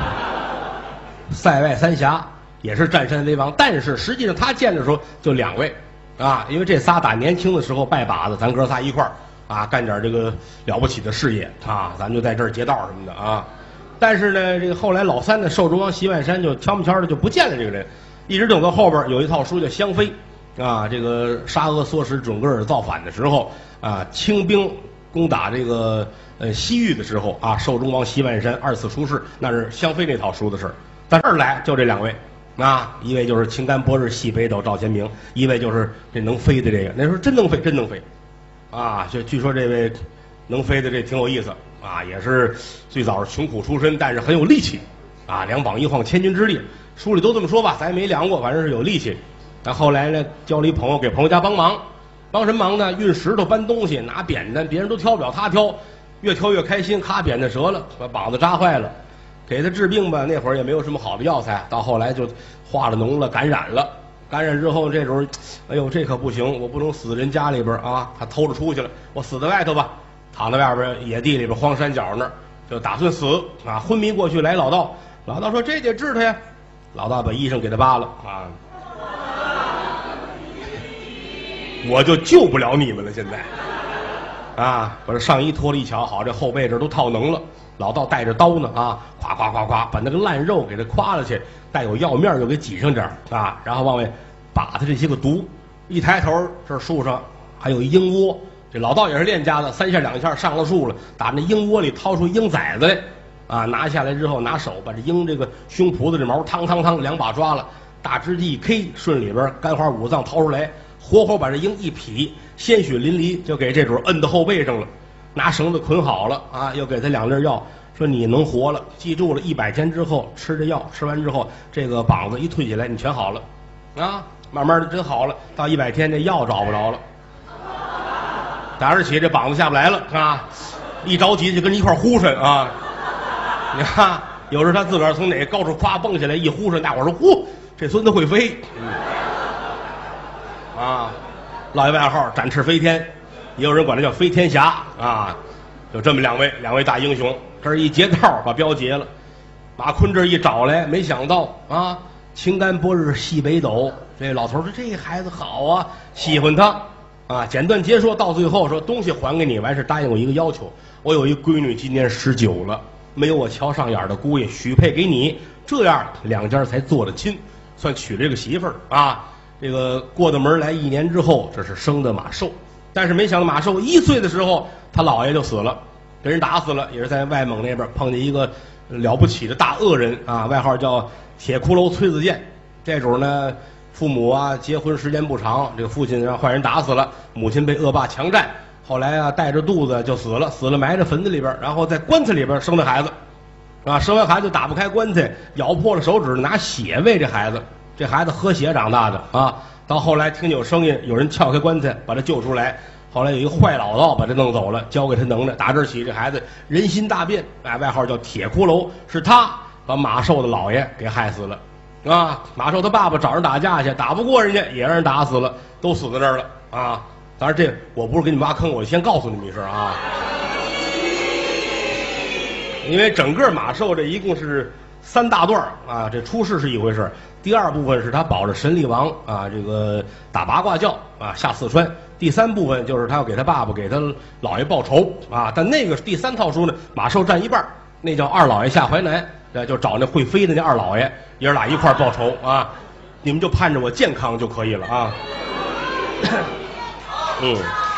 塞外三侠也是占山为王，但是实际上他见的时候就两位啊，因为这仨打年轻的时候拜把子，咱哥仨一块儿啊干点这个了不起的事业啊，咱们就在这儿劫道什么的啊。但是呢，这个后来老三呢，寿终王西万山就悄没悄的就不见了这个人，一直等到后边有一套书叫《香妃》啊，这个沙俄唆使准噶尔造反的时候啊，清兵攻打这个。呃，西域的时候啊，寿终王西万山二次出世，那是香妃那套书的事儿。但这儿来就这两位啊，一位就是秦干波日系北斗赵钱明，一位就是这能飞的这个。那时候真能飞，真能飞啊！就据说这位能飞的这挺有意思啊，也是最早是穷苦出身，但是很有力气啊，两膀一晃千钧之力。书里都这么说吧，咱也没量过，反正是有力气。但后来呢，交了一朋友，给朋友家帮忙，帮什么忙呢？运石头、搬东西、拿扁担，别人都挑不了，他挑。越挑越开心，咔扁担折了，把膀子扎坏了，给他治病吧。那会儿也没有什么好的药材，到后来就化了脓了，感染了。感染之后，这时候，哎呦，这可不行，我不能死人家里边啊！他偷着出去了，我死在外头吧，躺在外边野地里边荒山角那儿，就打算死啊！昏迷过去，来老道，老道说这得治他呀。老道把衣裳给他扒了啊，我就救不了你们了，现在。啊，把这上衣脱了一瞧，好，这后背这都套脓了。老道带着刀呢，啊，咵咵咵咵，把那个烂肉给他夸了去，带有药面又给挤上点啊，然后往外把他这些个毒。一抬头，这树上还有一鹰窝。这老道也是练家的，三下两下上了树了，打那鹰窝里掏出鹰崽子来，啊，拿下来之后，拿手把这鹰这个胸脯子这毛，汤汤汤两把抓了，大指甲一 K， 顺里边肝花五脏掏出来。活活把这鹰一劈，鲜血淋漓，就给这主摁到后背上了，拿绳子捆好了啊，又给他两粒药，说你能活了，记住了，一百天之后吃这药，吃完之后这个膀子一退起来，你全好了，啊，慢慢的真好了。到一百天这药找不着了，打着起这膀子下不来了啊，一着急就跟人一块呼扇啊，你看，有时候他自个儿从哪高处咵蹦下来一呼扇，大伙儿说呼，这孙子会飞。嗯啊，落一外号展翅飞天，也有人管他叫飞天侠啊。就这么两位两位大英雄，这儿一劫道把镖劫了。 马坤这一找来，没想到啊，青干薄日西北斗，这老头说这孩子好啊，喜欢他啊。简短截说，到最后说东西还给你，完事答应我一个要求，我有一闺女今年十九了，没有我瞧上眼的姑爷许配给你，这样两家才做了亲，算娶了这个媳妇儿啊。这个过的门来一年之后，这是生的马寿，但是没想到马寿一岁的时候，他姥爷就死了，被人打死了，也是在外蒙那边碰见一个了不起的大恶人啊，外号叫铁骷髅崔子健。这主呢，父母啊结婚时间不长，这个父亲让坏人打死了，母亲被恶霸强占，后来啊带着肚子就死了，死了埋在坟子里边，然后在棺材里边生的孩子，啊，生完孩子打不开棺材，咬破了手指，拿血喂这孩子，这孩子喝血长大的啊。到后来听见有声音，有人撬开棺材把他救出来。后来有一个坏老道把他弄走了，交给他能耐。打这起，这孩子人心大变，哎，外号叫铁骷髅，是他把马寿的姥爷给害死了，啊，马寿他爸爸找人打架去，打不过人家，也让人打死了，都死在这儿了啊。当然这我不是给你们挖坑，我先告诉你们一声啊，因为整个马寿这一共是三大段啊，这出世是一回事，第二部分是他保着神力王啊，这个打八卦教啊下四川。第三部分就是他要给他爸爸给他姥爷报仇啊，但那个第三套书呢，马寿占一半，那叫二老爷下淮南，呃，就找那会飞的那二老爷，爷儿俩一块报仇啊，你们就盼着我健康就可以了啊。嗯，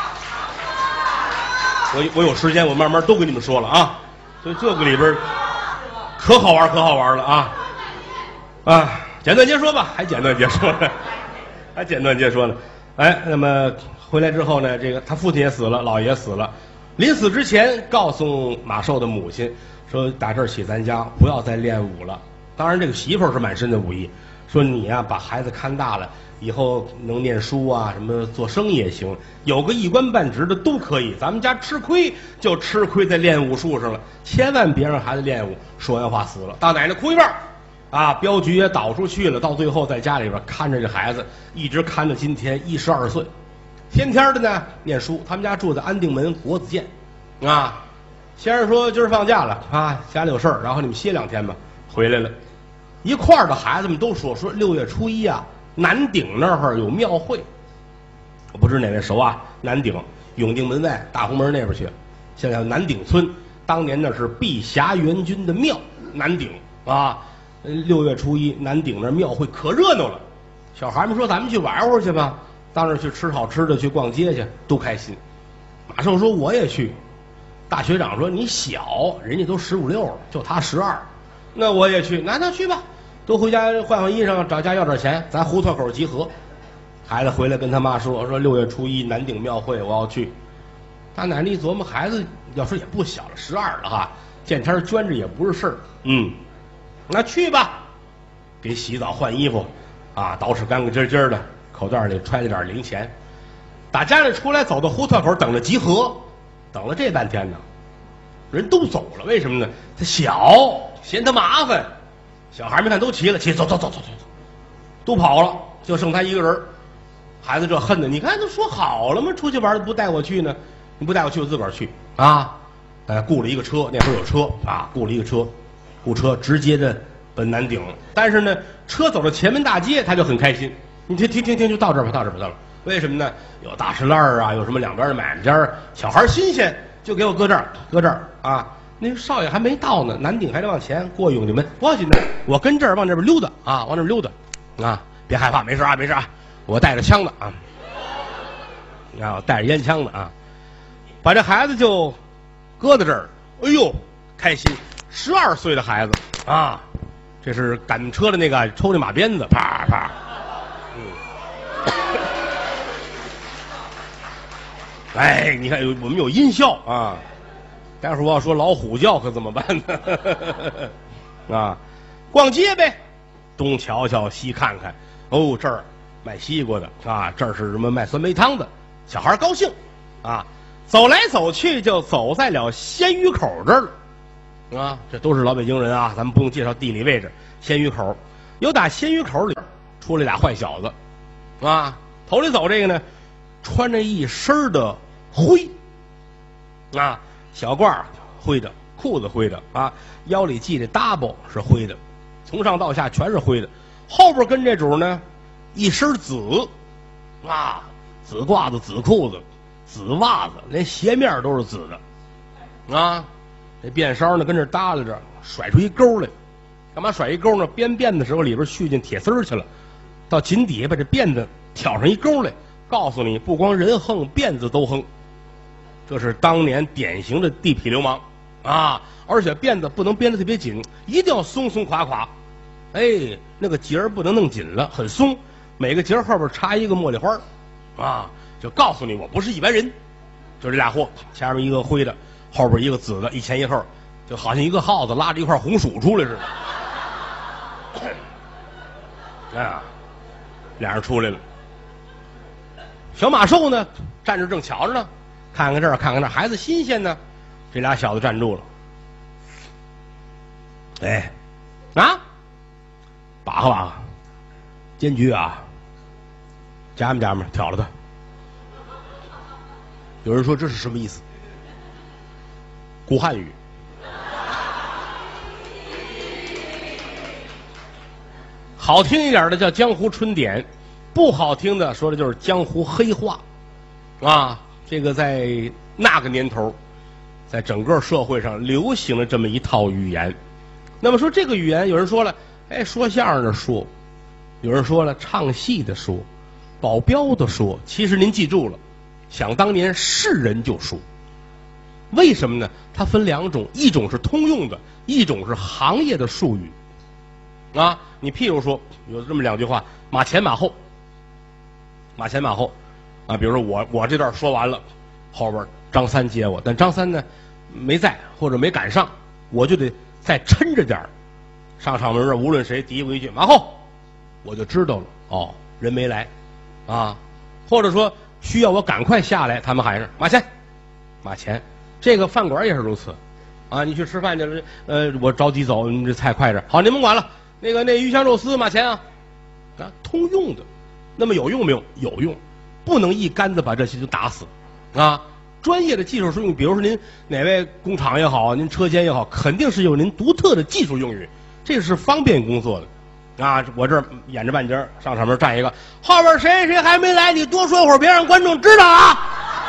我我有时间我慢慢都给你们说了啊，所以这个里边可好玩可好玩了啊啊，简短截说吧，还简短截说呢，还简短截说呢。哎，那么回来之后呢，这个他父亲也死了，姥爷也死了。临死之前，告诉马寿的母亲说：“打这儿起，咱家不要再练武了。当然，这个媳妇儿是满身的武艺，说你呀、啊，把孩子看大了，以后能念书啊，什么做生意也行，有个一官半职的都可以。咱们家吃亏就吃亏在练武术上了，千万别让孩子练武。”说完话死了，大奶奶哭一半。啊，镖局也倒出去了，到最后在家里边看着这孩子，一直看到今天一十二岁，天天的呢念书。他们家住在安定门国子监，啊，先生说今儿放假了啊，家里有事儿，然后你们歇两天吧。回来了，一块儿的孩子们都说说六月初一啊，南顶那儿有庙会，我不知哪位熟啊？南顶永定门外大红门那边去，现在南顶村，当年那是碧霞元君的庙，南顶啊。六月初一，南顶那庙会可热闹了，小孩们说咱们去玩会儿去吧，当然去吃好吃的，去逛街去，都开心。马寿说我也去，大学长说你小，人家都十五六了，就他十二，那我也去，那那去吧，都回家换换衣裳，找家要点钱，咱胡同口集合。孩子回来跟他妈说说六月初一南顶庙会我要去。大奶奶一琢磨，孩子要说也不小了，十二了哈，见天捐着也不是事儿，嗯。那去吧，给洗澡换衣服，啊，捯饬干干净净的，口袋里揣着点零钱，打家里出来，走到胡同口等着集合，等了这半天呢，人都走了，为什么呢？他小，嫌他麻烦，小孩们看都齐了，齐走走走走走走，都跑了，就剩他一个人。孩子这恨的，你看都说好了吗？出去玩不带我去呢？你不带我去，我自个儿去啊！呃，雇了一个车，那时候有车啊，雇了一个车。雇车直接的奔南顶，但是呢，车走到前门大街，他就很开心。你停停停停，就到这儿吧，到这儿吧，到了。为什么呢？有大石烂儿啊，有什么两边的买卖家，小孩新鲜，就给我搁这儿，搁这儿啊。那个少爷还没到呢，南顶还得往前过永定门，不要紧的，我跟这儿往这边溜达啊，往这边溜达啊，别害怕，没事啊，没事啊，我带着枪的啊，啊，带着烟枪的啊，把这孩子就搁在这儿，哎呦，开心。十二岁的孩子啊，这是赶车的那个抽那马鞭子，啪啪，嗯，哎，你看有我们有音效啊，待会儿我要说老虎叫可怎么办呢？啊，逛街呗，东瞧瞧西看看，哦，这儿卖西瓜的啊，这儿是什么卖酸梅汤的，小孩高兴啊，走来走去就走在了鲜鱼口这儿了。啊，这都是老北京人啊，咱们不用介绍地理位置。鲜鱼口有打鲜鱼口里出来俩坏小子，啊，头里走这个呢，穿着一身的灰，啊，小褂灰的， 裤子灰的啊，腰里系这 double 是灰的，从上到下全是灰的。后边跟这主呢，一身紫，啊，紫褂子、紫裤子、紫袜子，连鞋面都是紫的，啊，这辫梢呢跟这耷拉着，甩出一钩来，干嘛甩一钩呢？编辫的时候里边续进铁丝儿去了，到井底下把这辫子挑上一钩来，告诉你，不光人横，辫子都横。这是当年典型的地痞流氓啊！而且辫子不能编得特别紧，一定要松松垮垮。哎，那个结儿不能弄紧了，很松。每个结儿后边插一个茉莉花啊，就告诉你我不是一般人。就这俩货，前面一个灰的，后边一个紫的，一前一后，就好像一个耗子拉着一块红薯出来似的。啊，俩人出来了。小马兽呢，站着正瞧着呢。看看这儿，看看那儿，孩子新鲜呢。这俩小子站住了。哎，啊，把和把和，监局啊，夹么夹么，挑了他。有人说这是什么意思？古汉语。好听一点的叫江湖春典，不好听的说的就是江湖黑话，啊。这个在那个年头，在整个社会上流行了这么一套语言。那么说这个语言，有人说了，哎，说相声的说，有人说了，唱戏的说，保镖的说。其实您记住了，想当年是人就说。为什么呢？它分两种，一种是通用的，一种是行业的术语。啊，你譬如说有这么两句话：马前马后，马前马后。啊，比如说我我这段说完了，后边张三接我，但张三呢没在或者没赶上，我就得再抻着点儿。上场门这无论谁嘀咕一句马后，我就知道了，哦，人没来，啊，或者说需要我赶快下来，他们喊上马前，马前。这个饭馆也是如此，啊，你去吃饭去了，呃，我着急走，你这菜快着，好，您甭管了，那个那鱼香肉丝马前啊，啊，通用的。那么有用没有？有用。不能一竿子把这些就打死，啊！专业的技术用语，比如说您哪位工厂也好，您车间也好，肯定是有您独特的技术用语，这是方便工作的，啊！我这儿演着半截上场门站一个，后边谁谁还没来，你多说会儿，别让观众知道啊！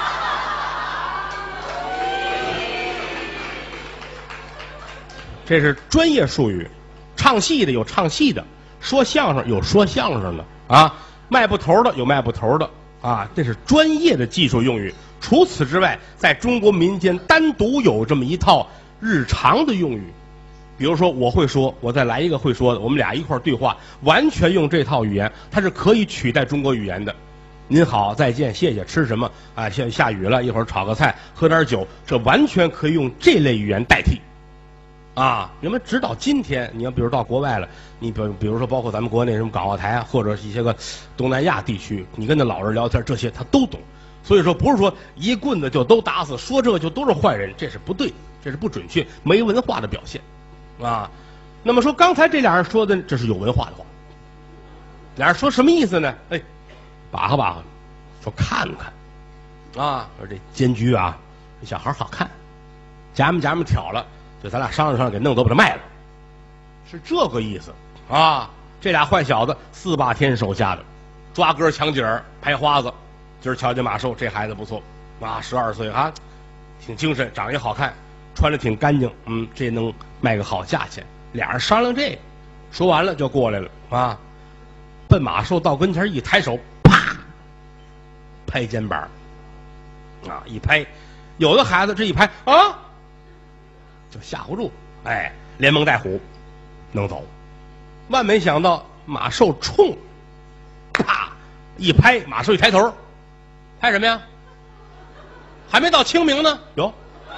这是专业术语，唱戏的有唱戏的，说相声有说相声的，啊，卖布头的有卖布头的。啊，这是专业的技术用语。除此之外，在中国民间单独有这么一套日常的用语。比如说，我会说，我再来一个会说的，我们俩一块儿对话，完全用这套语言，它是可以取代中国语言的。您好，再见，谢谢，吃什么？啊，现在下雨了，一会儿炒个菜，喝点酒，这完全可以用这类语言代替。啊，你们直到今天，你要比如到国外了，你比比如说包括咱们国内什么港澳台啊，或者一些个东南亚地区，你跟那老人聊天，这些他都懂。所以说不是说一棍子就都打死，说这就都是坏人，这是不对，这是不准确，没文化的表现，啊。那么说刚才这俩人说的，这是有文化的话。俩人说什么意思呢？哎，把和把和，说看看，啊，说这监局啊，这小孩好看，夹么夹么挑了。就咱俩商量商量，给弄走把它卖了，是这个意思啊！这俩坏小子四霸天手下的，抓歌抢景儿拍花子。今儿瞧见马寿，这孩子不错啊，十二岁啊，挺精神，长也好看，穿着挺干净，嗯，这能卖个好价钱。俩人商量这个，说完了就过来了啊，奔马寿到跟前一抬手，啪，拍肩膀，啊，一拍，有的孩子这一拍啊。就吓唬住，哎，连蒙带唬，弄走。万没想到马寿冲，啪一拍，马寿一抬头，拍什么呀？还没到清明呢，有。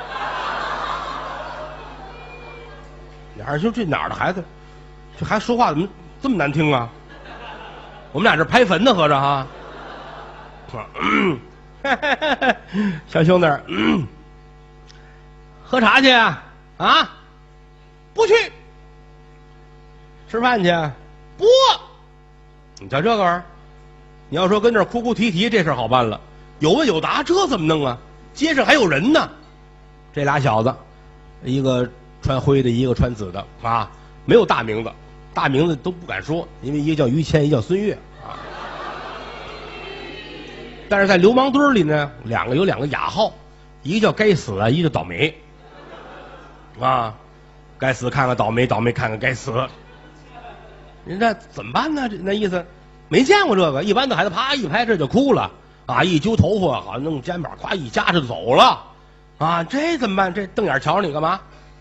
俩人说这哪儿的孩子，这还说话怎么这么难听啊？我们俩这拍坟呢，合着哈。小兄弟，嗯，喝茶去啊？啊，不去。吃饭去？不。你瞧这个玩意儿，你要说跟这儿哭哭啼啼，这事儿好办了，有问有答，这怎么弄啊？街上还有人呢。这俩小子一个穿灰的，一个穿紫的啊，没有大名字，大名字都不敢说，因为一个叫于谦，一个叫孙越啊。但是在流氓堆里呢，两个有两个雅号，一个叫该死啊，一个叫倒霉啊。该死看看倒霉，倒霉看看该死。人家怎么办呢？这那意思没见过这个，一般的孩子啪一拍这就哭了啊，一揪头发，好弄肩膀，咵一夹着就走了啊。这怎么办？这瞪眼瞧着你干嘛？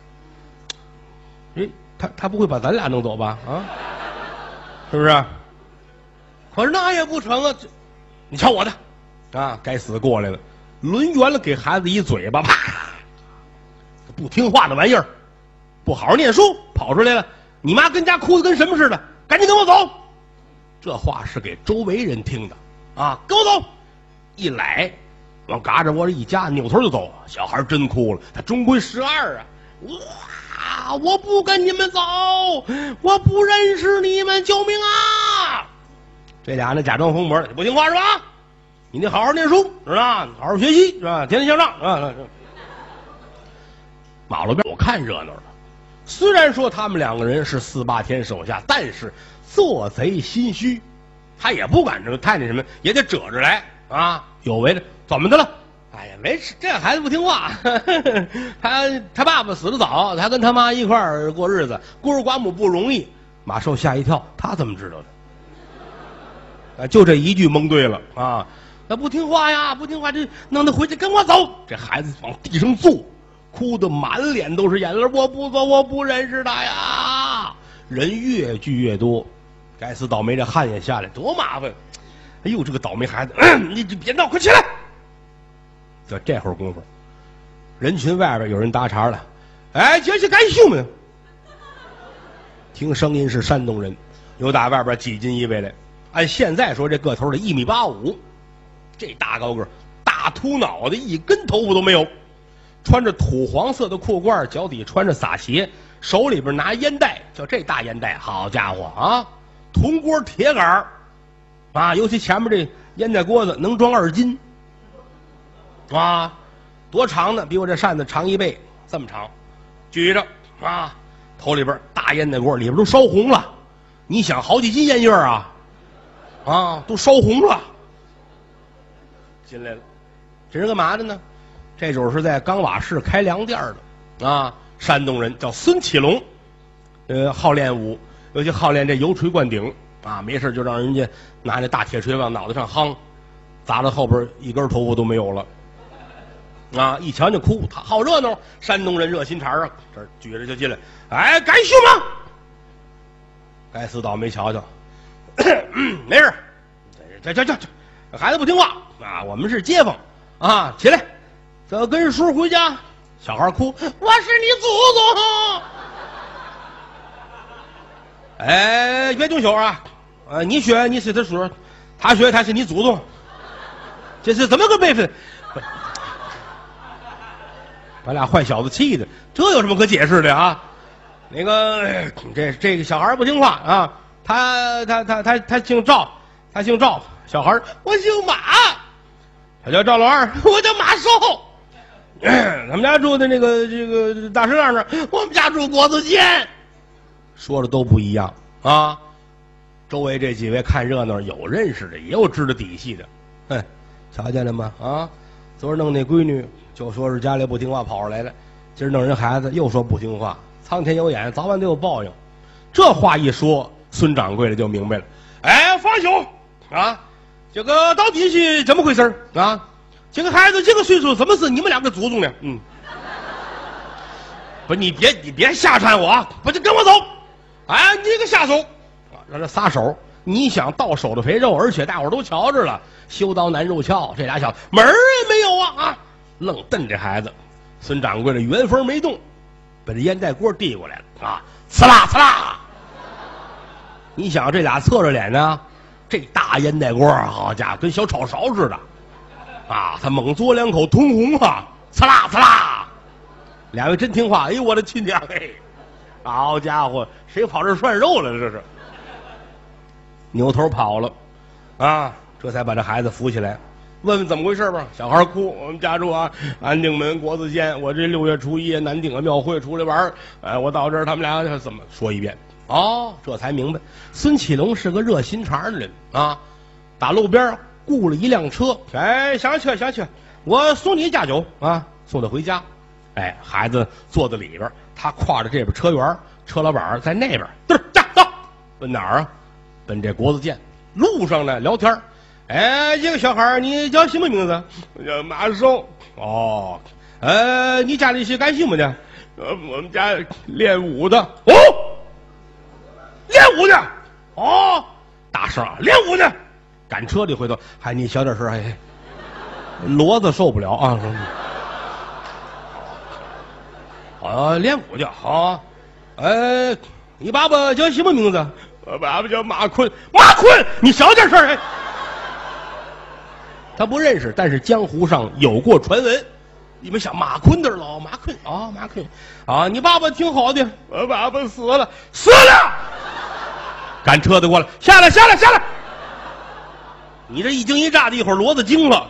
哎，他他不会把咱俩弄走吧？啊，是不是？可是那也不成啊！你瞧我的啊，该死过来了，抡圆了给孩子一嘴巴，啪！不听话的玩意儿，不好好念书，跑出来了！你妈跟家哭的跟什么似的，赶紧跟我走！这话是给周围人听的啊！跟我走！一来，往嘎吱窝一夹，扭头就走。小孩真哭了，他终归十二啊！哇！我不跟你们走，我不认识你们，救命啊！这俩呢假装疯魔的，不听话是吧？你得好好念书，是吧？好好学习，是吧？天天向上，是吧？马路边我看热闹的，虽然说他们两个人是四八天手下，但是做贼心虚，他也不敢这太那什么，也得褶着来啊！有为的怎么的了？哎呀，没事，这孩子不听话，呵呵他他爸爸死得早，他跟他妈一块儿过日子，孤儿寡母不容易。马寿吓一跳，他怎么知道的？啊，就这一句蒙对了啊！那不听话呀，不听话，这弄他回去跟我走。这孩子往地上坐，哭得满脸都是眼泪。我不走，我不认识他呀！人越聚越多，该死倒霉，这汗也下来，多麻烦！哎呦，这个倒霉孩子，嗯、你别闹，快起来！就这会儿功夫，人群外边有人搭茬了，哎，这是干什么？听声音是山东人，又打外边挤进一位来。按现在说，这个头的一米八五，这大高个，大秃脑袋，一根头发都没有，穿着土黄色的裤褂，脚底穿着洒鞋，手里边拿烟袋，就这大烟袋，好家伙啊，铜锅铁杆啊，尤其前面这烟袋锅子能装二斤。啊，多长呢？比我这扇子长一倍，这么长，举着啊，头里边大烟袋锅里边都烧红了，你想好几斤烟叶啊，啊，都烧红了。进来了，这人干嘛的呢？这种是在钢瓦市开粮店的啊，山东人叫孙启龙，呃，好练武，尤其好练这油锤灌顶啊，没事就让人家拿那大铁锤往脑袋上夯，砸到后边一根头发都没有了。啊！一瞧就哭，他好热闹。山东人热心肠啊，这儿举着就进来，哎，干什么？该死倒霉，瞧瞧，没事，这这这这孩子不听话啊！我们是街坊啊，起来，走，跟着叔回家。小孩哭，我是你祖宗。哎，别动手啊！啊，你学你是他叔，他学他是你祖宗，这是怎么个辈分？把俩坏小子气的，这有什么可解释的啊？那个，这这个小孩不听话啊，他他他他他姓赵，他姓赵。小孩，我姓马，他叫赵老二，我叫马寿。他们家住的那个这个大石栏那儿，我们家住国子监。说的都不一样啊。周围这几位看热闹，有认识的，也有知道底细的。哼，瞧见了吗？啊，昨儿弄那闺女。就说是家里不听话跑出来了，今儿弄人孩子又说不听话，苍天有眼，早晚都有报应。这话一说，孙掌柜的就明白了。哎，方兄啊，这个到底是怎么回事啊？这个孩子这个岁数，怎么是你们两个祖宗呢？嗯，不，你别你别瞎缠我啊！不，就跟我走。哎，你这个下手啊，让他撒手。你想到手的肥肉，而且大伙儿都瞧着了，修刀难入鞘，这俩小子门儿也没有啊啊！愣瞪这孩子，孙掌柜的原封没动，把这烟袋锅递过来了啊！呲啦呲啦！你想这俩侧着脸呢，这大烟袋锅，好家伙，跟小炒勺似的啊！他猛嘬两口，通红啊！呲啦呲啦！两位真听话，哎呦我的亲娘哎！好家伙，谁跑这涮肉了？这是扭头跑了啊！这才把这孩子扶起来。 问问怎么回事吧。小孩哭，我们家住啊安定门国子监，我这六月初一南定的庙会出来玩，哎，我到这儿他们俩怎么说一遍？哦，这才明白，孙启龙是个热心肠的人啊，打路边雇了一辆车，哎，上车上车，我送你家酒啊，送他回家。哎，孩子坐在里边，他挎着这边车辕，车老板在那边，嘚儿驾到，奔哪儿啊？奔这国子监。路上呢聊天，哎，这个小孩你叫什么名字？我叫马寿。哦，呃，你家里是干什么的？呃，我们家练武的。哦，练武的。哦，大声啊，练武的。赶车里回头，还你小点声，哎，骡子受不了啊。啊，练武的好，呃，你爸爸叫什么名字？我爸爸叫马坤。马坤，你小点声哎！他不认识，但是江湖上有过传闻。你们想马坤的老马坤啊、哦，马坤啊，你爸爸挺好的。我爸爸死了，死了！赶车的过来，下来，下来，下来！你这一惊一乍的，一会儿骡子惊了。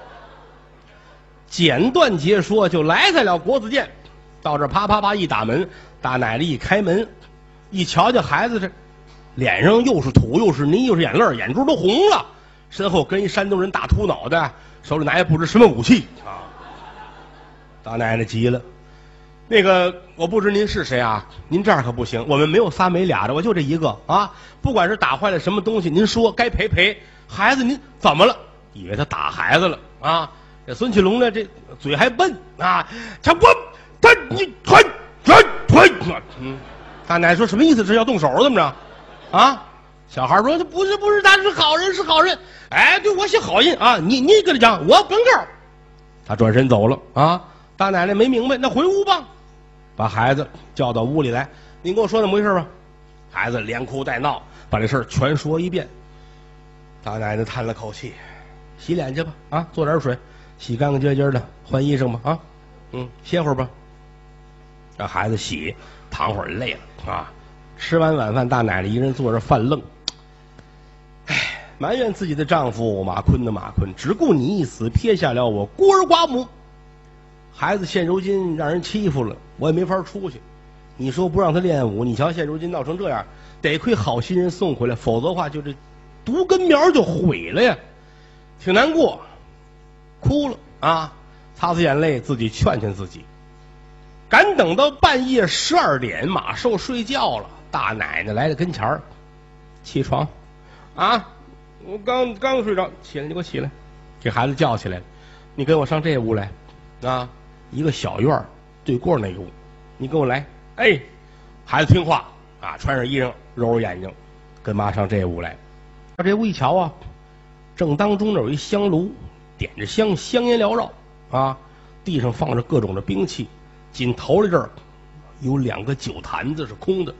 简短截说，就来在了国子监。到这啪啪啪一打门，大奶奶一开门，一瞧见孩子这脸上又是土又是泥又是眼泪，眼珠都红了，身后跟一山东人大秃脑袋，手里拿也不知什么武器啊。大奶奶急了，那个我不知您是谁啊，您这样可不行，我们没有仨没俩的，我就这一个啊，不管是打坏了什么东西，您说该赔赔。孩子您怎么了？以为他打孩子了啊。这孙启龙呢，这嘴还笨啊，他我他你推推推，嗯，大奶奶说什么意思？是要动手怎么着？啊，小孩说他不是不是，他是好人是好人。哎，对我是好人啊，你你跟他讲，我跟告。他转身走了啊。大奶奶没明白，那回屋吧，把孩子叫到屋里来，您跟我说怎么回事吧。孩子连哭带闹，把这事儿全说一遍。大奶奶叹了口气，洗脸去吧啊，做点水，洗干干净净的，换衣裳吧啊，嗯，歇会儿吧。让孩子洗，躺会儿累了啊。吃完晚饭，大奶奶一人坐着犯愣，唉，埋怨自己的丈夫马坤的马坤，只顾你一死，撇下了我孤儿寡母。孩子现如今让人欺负了，我也没法出去。你说不让他练武，你瞧现如今闹成这样，得亏好心人送回来，否则的话就这毒根苗就毁了呀，挺难过，哭了啊，擦擦眼泪，自己劝劝自己。赶等到半夜十二点，马寿睡觉了，大奶奶来到跟前儿，起床，啊，我刚刚睡着，起来，你给我起来，给孩子叫起来，你跟我上这屋来，啊，一个小院儿对过那个屋，你跟我来，哎，孩子听话啊，穿上衣裳，揉揉眼睛，跟妈上这屋来。到这屋一瞧啊，正当中那有一香炉，点着香，香烟缭绕啊，地上放着各种的兵器，紧头来这儿有两个酒坛子是空的。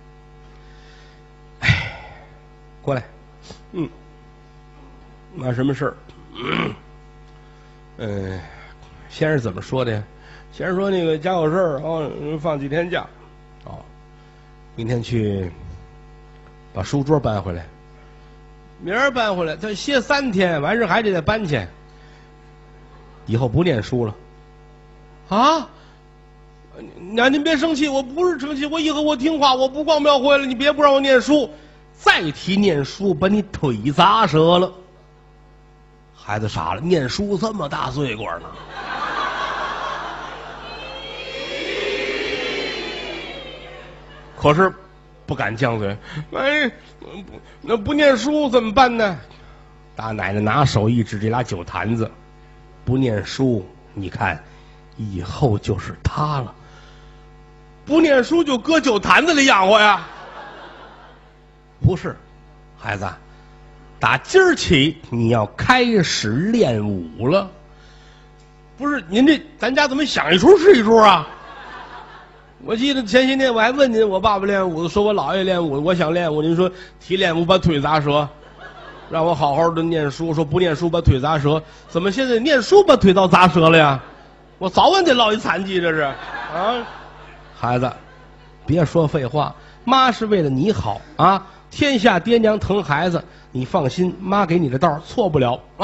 哎，过来，嗯，那什么事儿？嗯，呃，先生怎么说的呀？先生说那个家有事儿啊，放几天假，哦，明天去把书桌搬回来。明儿搬回来，他歇三天，完事还得再搬去。以后不念书了，啊？那您别生气，我不是生气，我以后我听话，我不逛庙会了，你别不让我念书。再提念书，把你腿砸折了。孩子傻了，念书这么大罪过呢？可是不敢犟嘴，哎，那不念书怎么办呢？大奶奶拿手一指这俩酒坛子，不念书，你看，以后就是他了。不念书就搁酒坛子里养活呀？不是，孩子，打今儿起你要开始练武了。不是您这，咱家怎么想一出是一出啊？我记得前些年我还问您，我爸爸练武，说我姥爷练武，我想练武，您说提练武把腿砸折，让我好好的念书，说不念书把腿砸折，怎么现在念书把腿倒砸折了呀？我早晚得落一残疾，这是啊！孩子，别说废话，妈是为了你好啊！天下爹娘疼孩子，你放心，妈给你的道错不了啊！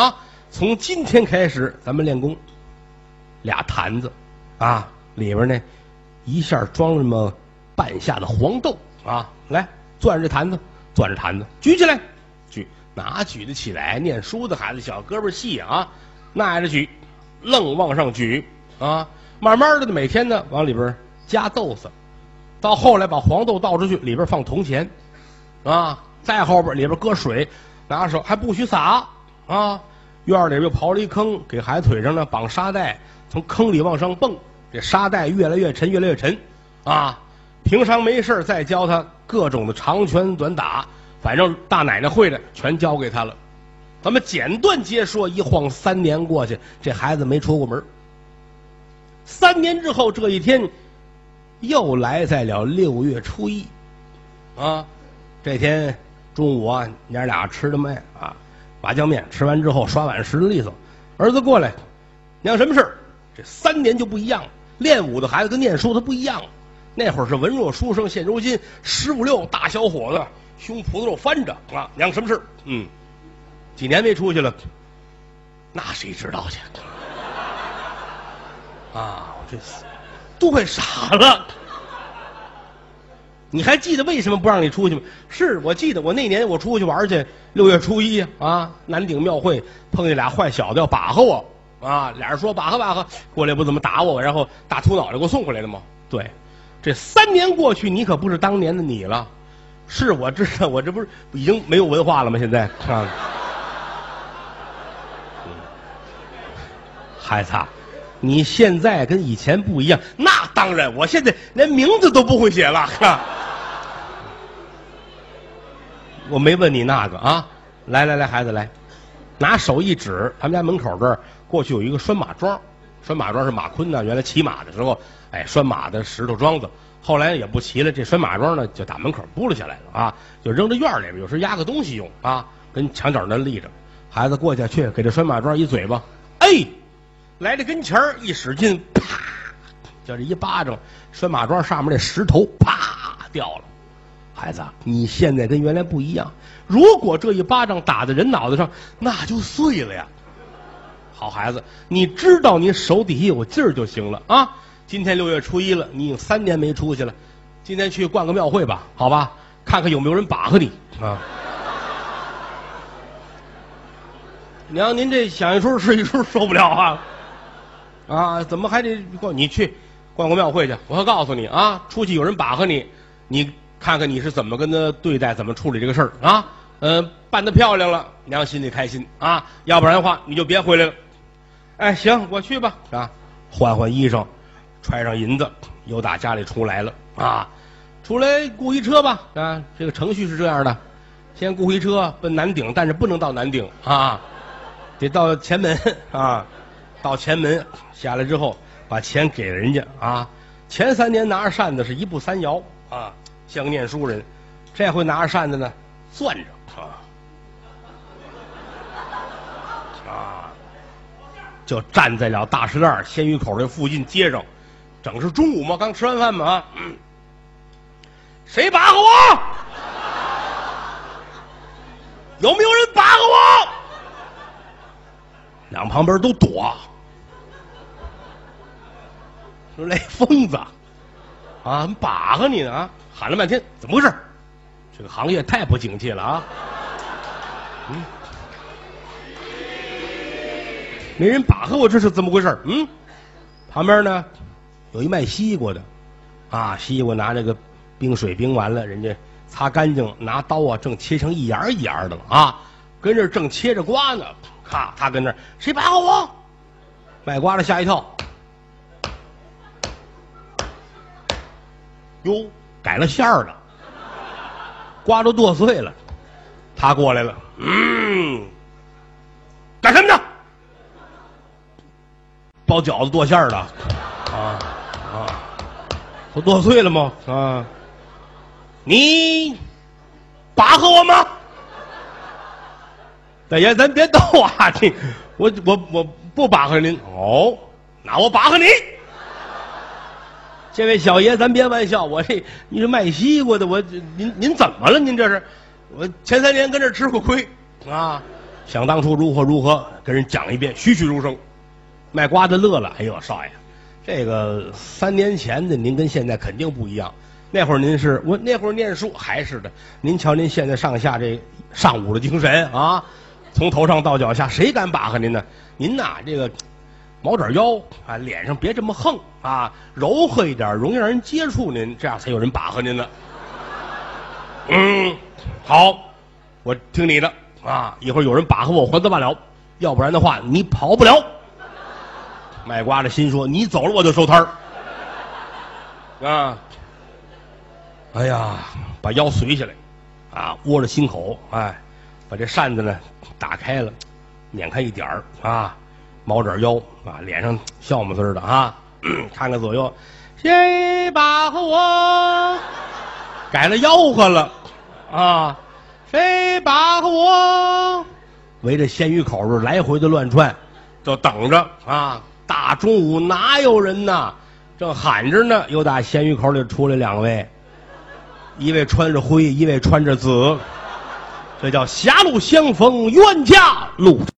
从今天开始咱们练功，俩坛子啊，里边呢一下装了这么半下的黄豆啊，来攥着这坛子，攥着坛子，举起来，举哪举得起来？念书的孩子小胳膊细啊，那还得举，愣往上举啊，慢慢的每天呢往里边加豆子，到后来把黄豆倒出去，里边放铜钱啊，再后边里边搁水，拿手还不许洒啊。院里边又刨了一坑，给孩子腿上呢绑沙袋，从坑里往上蹦，这沙袋越来越沉，越来越沉啊。平常没事再教他各种的长拳短打，反正大奶奶会的全教给他了。咱们简短截说，一晃三年过去，这孩子没出过门。三年之后这一天，又来在了六月初一啊。这天中午啊，娘俩吃的面啊，麻酱面，吃完之后刷碗拾的利索。儿子过来，娘什么事儿？这三年就不一样了，练武的孩子跟念书他不一样了。那会儿是文弱书生，现如今十五六大小伙子，胸脯子肉翻着啊！娘什么事？嗯，几年没出去了，那谁知道去？啊，我这都快傻了。你还记得为什么不让你出去吗？是我记得，我那年我出去玩去，六月初一啊，南顶庙会碰见俩坏小子要把和我啊，俩人说把和把和，过来不怎么打我，然后大秃脑袋给我送回来的吗？对。这三年过去，你可不是当年的你了。是我知道，我这不是已经没有文化了吗？现在啊，嗯、孩子，你现在跟以前不一样。那当然，我现在连名字都不会写了。啊、我没问你那个啊。来来来，孩子来，拿手一指，他们家门口这儿过去有一个拴马桩，拴马桩是马坤呢，原来骑马的时候。哎，拴马的石头桩子，后来也不骑了。这拴马桩呢，就打门口拨了下来了啊，就扔到院里边，有时压个东西用啊，跟墙角那立着。孩子过去去给这拴马桩一嘴巴，哎，来到跟前儿一使劲，啪，就这一巴掌，拴马桩上面那石头啪掉了。孩子，你现在跟原来不一样。如果这一巴掌打在人脑袋上，那就碎了呀。好孩子，你知道你手底下有劲儿就行了啊。今天六月初一了，你已经三年没出去了，今天去逛个庙会吧，好吧，看看有没有人把和你啊。娘，您这想一出是一出，受不了啊！啊，怎么还得逛？你去逛个庙会去，我可告诉你啊，出去有人把和你，你看看你是怎么跟他对待，怎么处理这个事儿啊？嗯、呃，办得漂亮了，娘心里开心啊，要不然的话你就别回来了。哎，行，我去吧啊，换换衣裳。揣上银子，又打家里出来了啊！出来雇一车吧啊！这个程序是这样的：先雇一车奔南顶，但是不能到南顶啊，得到前门啊。到前门下来之后，把钱给人家啊。前三年拿着扇子是一步三摇啊，像个念书人。这回拿着扇子呢，攥着啊啊，就站在了大石栏鲜鱼口这附近街上。整是中午嘛，刚吃完饭嘛啊，嗯，谁把和我？有没有人把和我？两旁边都躲，说那疯子啊，把和你呢啊！喊了半天，怎么回事？这个行业太不景气了啊！嗯，没人把和我，这是怎么回事？嗯，旁边呢？有一卖西瓜的，啊，西瓜拿这个冰水冰完了，人家擦干净，拿刀啊正切成一眼一眼的了啊，跟这正切着瓜呢，咔，他跟那谁把和我？卖瓜的吓一跳，哟，改了馅儿了，瓜都剁碎了，他过来了，嗯，干什么呢？包饺子剁馅儿的，啊。啊，都剁碎了吗？啊，你把和我吗？大爷，咱别逗啊！你，我我我不把和您哦，那我把和你。这位小爷，咱别玩笑，我这你是卖西瓜的，我您您怎么了？您这是，我前三年跟这吃过亏啊， 想当初如何如何，跟人讲一遍，栩栩如生。卖瓜的乐了，哎呦，少爷，这个三年前的您跟现在肯定不一样。那会儿您是我那会儿念书还是的，您瞧您现在上下这上午的精神啊，从头上到脚下，谁敢把和您呢？您呐，这个毛点腰啊，脸上别这么横啊，柔和一点，容易让人接触您，这样才有人把和您呢。嗯，好，我听你的啊，一会儿有人把和我还则罢了，要不然的话你跑不了。卖瓜的心说：“你走了我就收摊儿。”啊，哎呀，把腰垂下来，啊，窝着心口，哎，把这扇子呢打开了，捻开一点儿啊，猫点腰啊，脸上笑么似的啊，看看左右，谁把和我改了吆喝了啊？谁把和我围着鲜鱼口这来回的乱窜，就等着啊。大中午哪有人呐？正喊着呢，又打咸鱼口里出来两位，一位穿着灰，一位穿着紫，这叫狭路相逢冤家路。